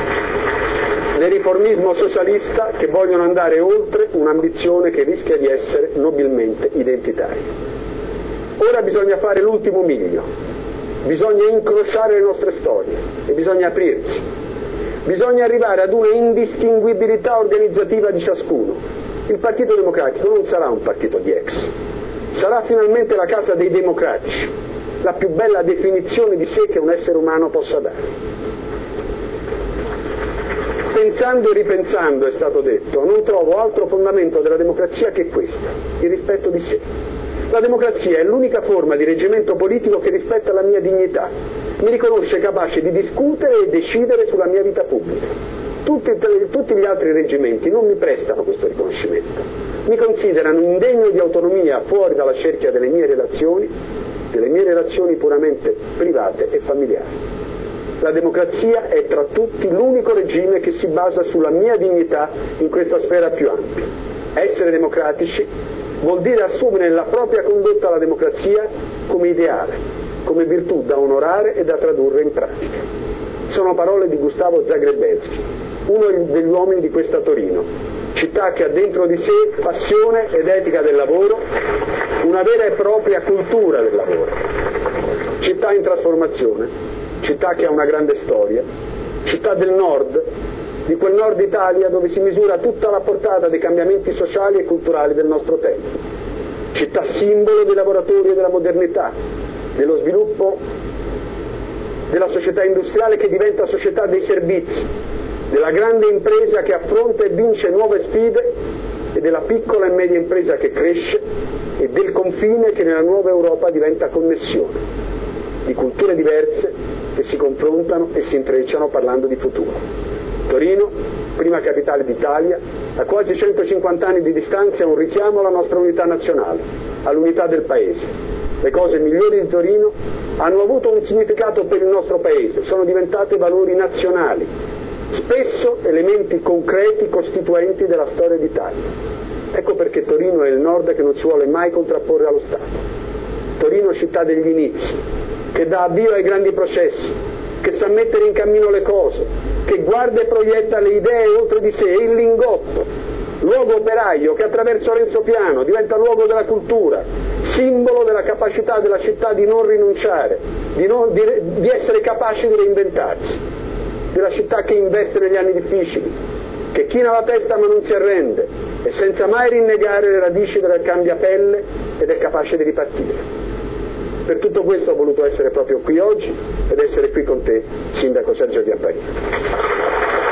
[SPEAKER 1] del riformismo socialista che vogliono andare oltre un'ambizione che rischia di essere nobilmente identitaria. Ora bisogna fare l'ultimo miglio, bisogna incrociare le nostre storie e bisogna aprirsi, bisogna arrivare ad una indistinguibilità organizzativa di ciascuno. Il Partito Democratico non sarà un partito di ex, sarà finalmente la casa dei democratici, la più bella definizione di sé che un essere umano possa dare. Pensando e ripensando, è stato detto, non trovo altro fondamento della democrazia che questo, il rispetto di sé. La democrazia è l'unica forma di reggimento politico che rispetta la mia dignità, mi riconosce capace di discutere e decidere sulla mia vita pubblica. Tutti, tutti gli altri reggimenti non mi prestano questo riconoscimento, mi considerano indegno di autonomia fuori dalla cerchia delle mie relazioni, delle mie relazioni puramente private e familiari. La democrazia è tra tutti l'unico regime che si basa sulla mia dignità in questa sfera più ampia. Essere democratici vuol dire assumere nella propria condotta la democrazia come ideale, come virtù da onorare e da tradurre in pratica. Sono parole di Gustavo Zagrebelsky, uno degli uomini di questa Torino, città che ha dentro di sé passione ed etica del lavoro, una vera e propria cultura del lavoro. Città in trasformazione, città che ha una grande storia, città del nord, di quel nord Italia dove si misura tutta la portata dei cambiamenti sociali e culturali del nostro tempo. Città simbolo dei lavoratori e della modernità, dello sviluppo della società industriale che diventa società dei servizi, della grande impresa che affronta e vince nuove sfide e della piccola e media impresa che cresce e del confine che nella nuova Europa diventa connessione, di culture diverse che si confrontano e si intrecciano parlando di futuro. Torino, prima capitale d'Italia, a quasi centocinquanta anni di distanza è un richiamo alla nostra unità nazionale, all'unità del Paese. Le cose migliori di Torino hanno avuto un significato per il nostro Paese, sono diventate valori nazionali, spesso elementi concreti costituenti della storia d'Italia. Ecco perché Torino è il nord che non si vuole mai contrapporre allo Stato. Torino città degli inizi, che dà avvio ai grandi processi, che sa mettere in cammino le cose, che guarda e proietta le idee oltre di sé, il lingotto, luogo operaio che attraverso Renzo Piano diventa luogo della cultura, simbolo della capacità della città di non rinunciare, di, non, di, di essere capaci di reinventarsi, della città che investe negli anni difficili, che china la testa ma non si arrende e senza mai rinnegare le radici del cambiapelle ed è capace di ripartire. Per tutto questo ho voluto essere proprio qui oggi ed essere qui con te, Sindaco Sergio Chiapparini.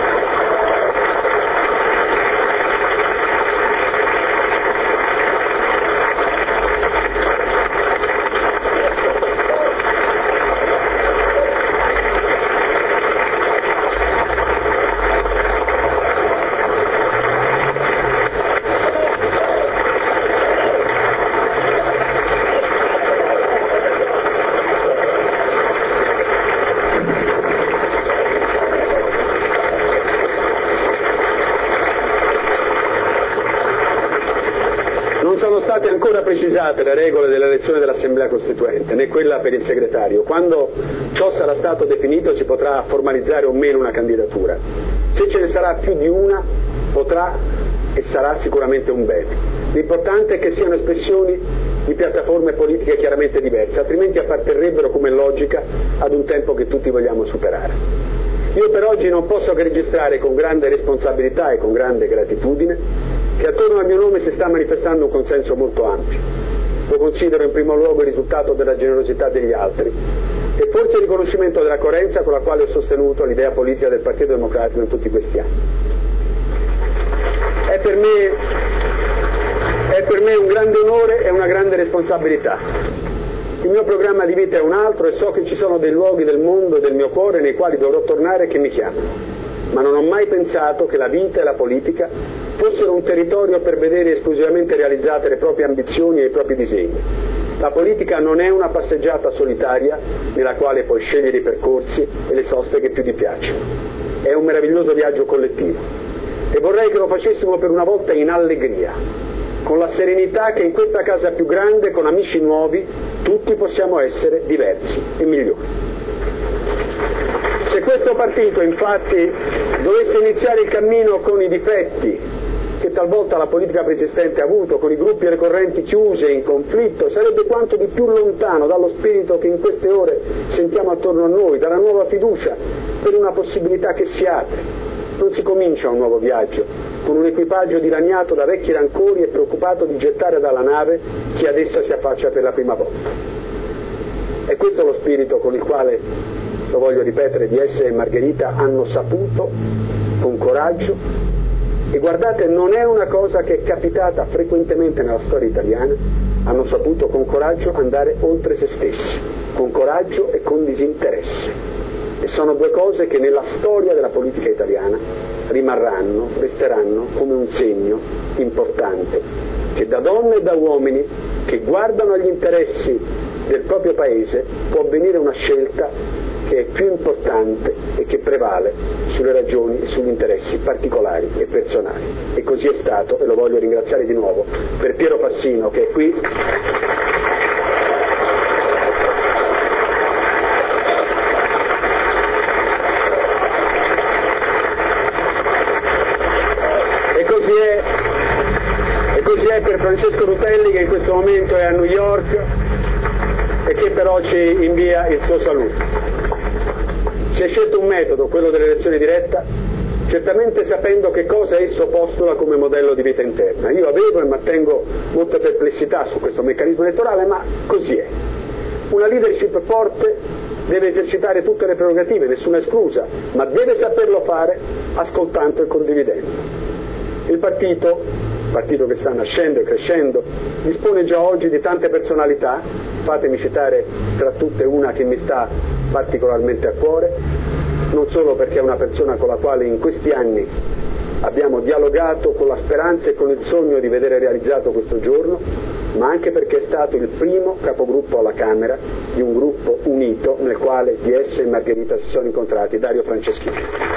[SPEAKER 1] State ancora precisate le regole dell'elezione dell'Assemblea Costituente, né quella per il segretario. Quando ciò sarà stato definito si potrà formalizzare o meno una candidatura. Se ce ne sarà più di una, potrà e sarà sicuramente un bene. L'importante è che siano espressioni di piattaforme politiche chiaramente diverse, altrimenti apparterrebbero come logica ad un tempo che tutti vogliamo superare. Io per oggi non posso che registrare con grande responsabilità e con grande gratitudine che attorno al mio nome si sta manifestando un consenso molto ampio. Lo considero in primo luogo il risultato della generosità degli altri e forse il riconoscimento della coerenza con la quale ho sostenuto l'idea politica del Partito Democratico in tutti questi anni. È per me, è per me un grande onore e una grande responsabilità. Il mio programma di vita è un altro e so che ci sono dei luoghi del mondo e del mio cuore nei quali dovrò tornare che mi chiamano. Ma non ho mai pensato che la vita e la politica fossero un territorio per vedere esclusivamente realizzate le proprie ambizioni e i propri disegni. La politica non è una passeggiata solitaria nella quale puoi scegliere i percorsi e le soste che più ti piacciono. È un meraviglioso viaggio collettivo e vorrei che lo facessimo per una volta in allegria, con la serenità che in questa casa più grande, con amici nuovi, tutti possiamo essere diversi e migliori. Se questo partito infatti dovesse iniziare il cammino con i difetti che talvolta la politica preesistente ha avuto, con i gruppi e le correnti chiuse in conflitto, sarebbe quanto di più lontano dallo spirito che in queste ore sentiamo attorno a noi, dalla nuova fiducia per una possibilità che si apre. Non si comincia un nuovo viaggio con un equipaggio dilaniato da vecchi rancori e preoccupato di gettare dalla nave chi ad essa si affaccia per la prima volta. È questo lo spirito con il quale, lo voglio ripetere, Di Essa e Margherita hanno saputo, con coraggio, e guardate, non è una cosa che è capitata frequentemente nella storia italiana, hanno saputo con coraggio andare oltre se stessi, con coraggio e con disinteresse. E sono due cose che nella storia della politica italiana rimarranno, resteranno come un segno importante, che da donne e da uomini che guardano agli interessi del proprio paese può avvenire una scelta che è più importante e che prevale sulle ragioni e sugli interessi particolari e personali. E così è stato, e lo voglio ringraziare di nuovo per Piero Fassino, che è qui. E così è, e così è per Francesco Rutelli, che in questo momento è a New York e che però ci invia il suo saluto. Si è scelto un metodo, quello dell'elezione diretta, certamente sapendo che cosa esso postula come modello di vita interna. Io avevo e mantengo molta perplessità su questo meccanismo elettorale, ma così è. Una leadership forte deve esercitare tutte le prerogative, nessuna esclusa, ma deve saperlo fare ascoltando e condividendo. Il partito, partito che sta nascendo e crescendo, dispone già oggi di tante personalità. Fatemi citare tra tutte una che mi sta particolarmente a cuore, non solo perché è una persona con la quale in questi anni abbiamo dialogato con la speranza e con il sogno di vedere realizzato questo giorno, ma anche perché è stato il primo capogruppo alla Camera di un gruppo unito nel quale D S e Margherita si sono incontrati, Dario Franceschini.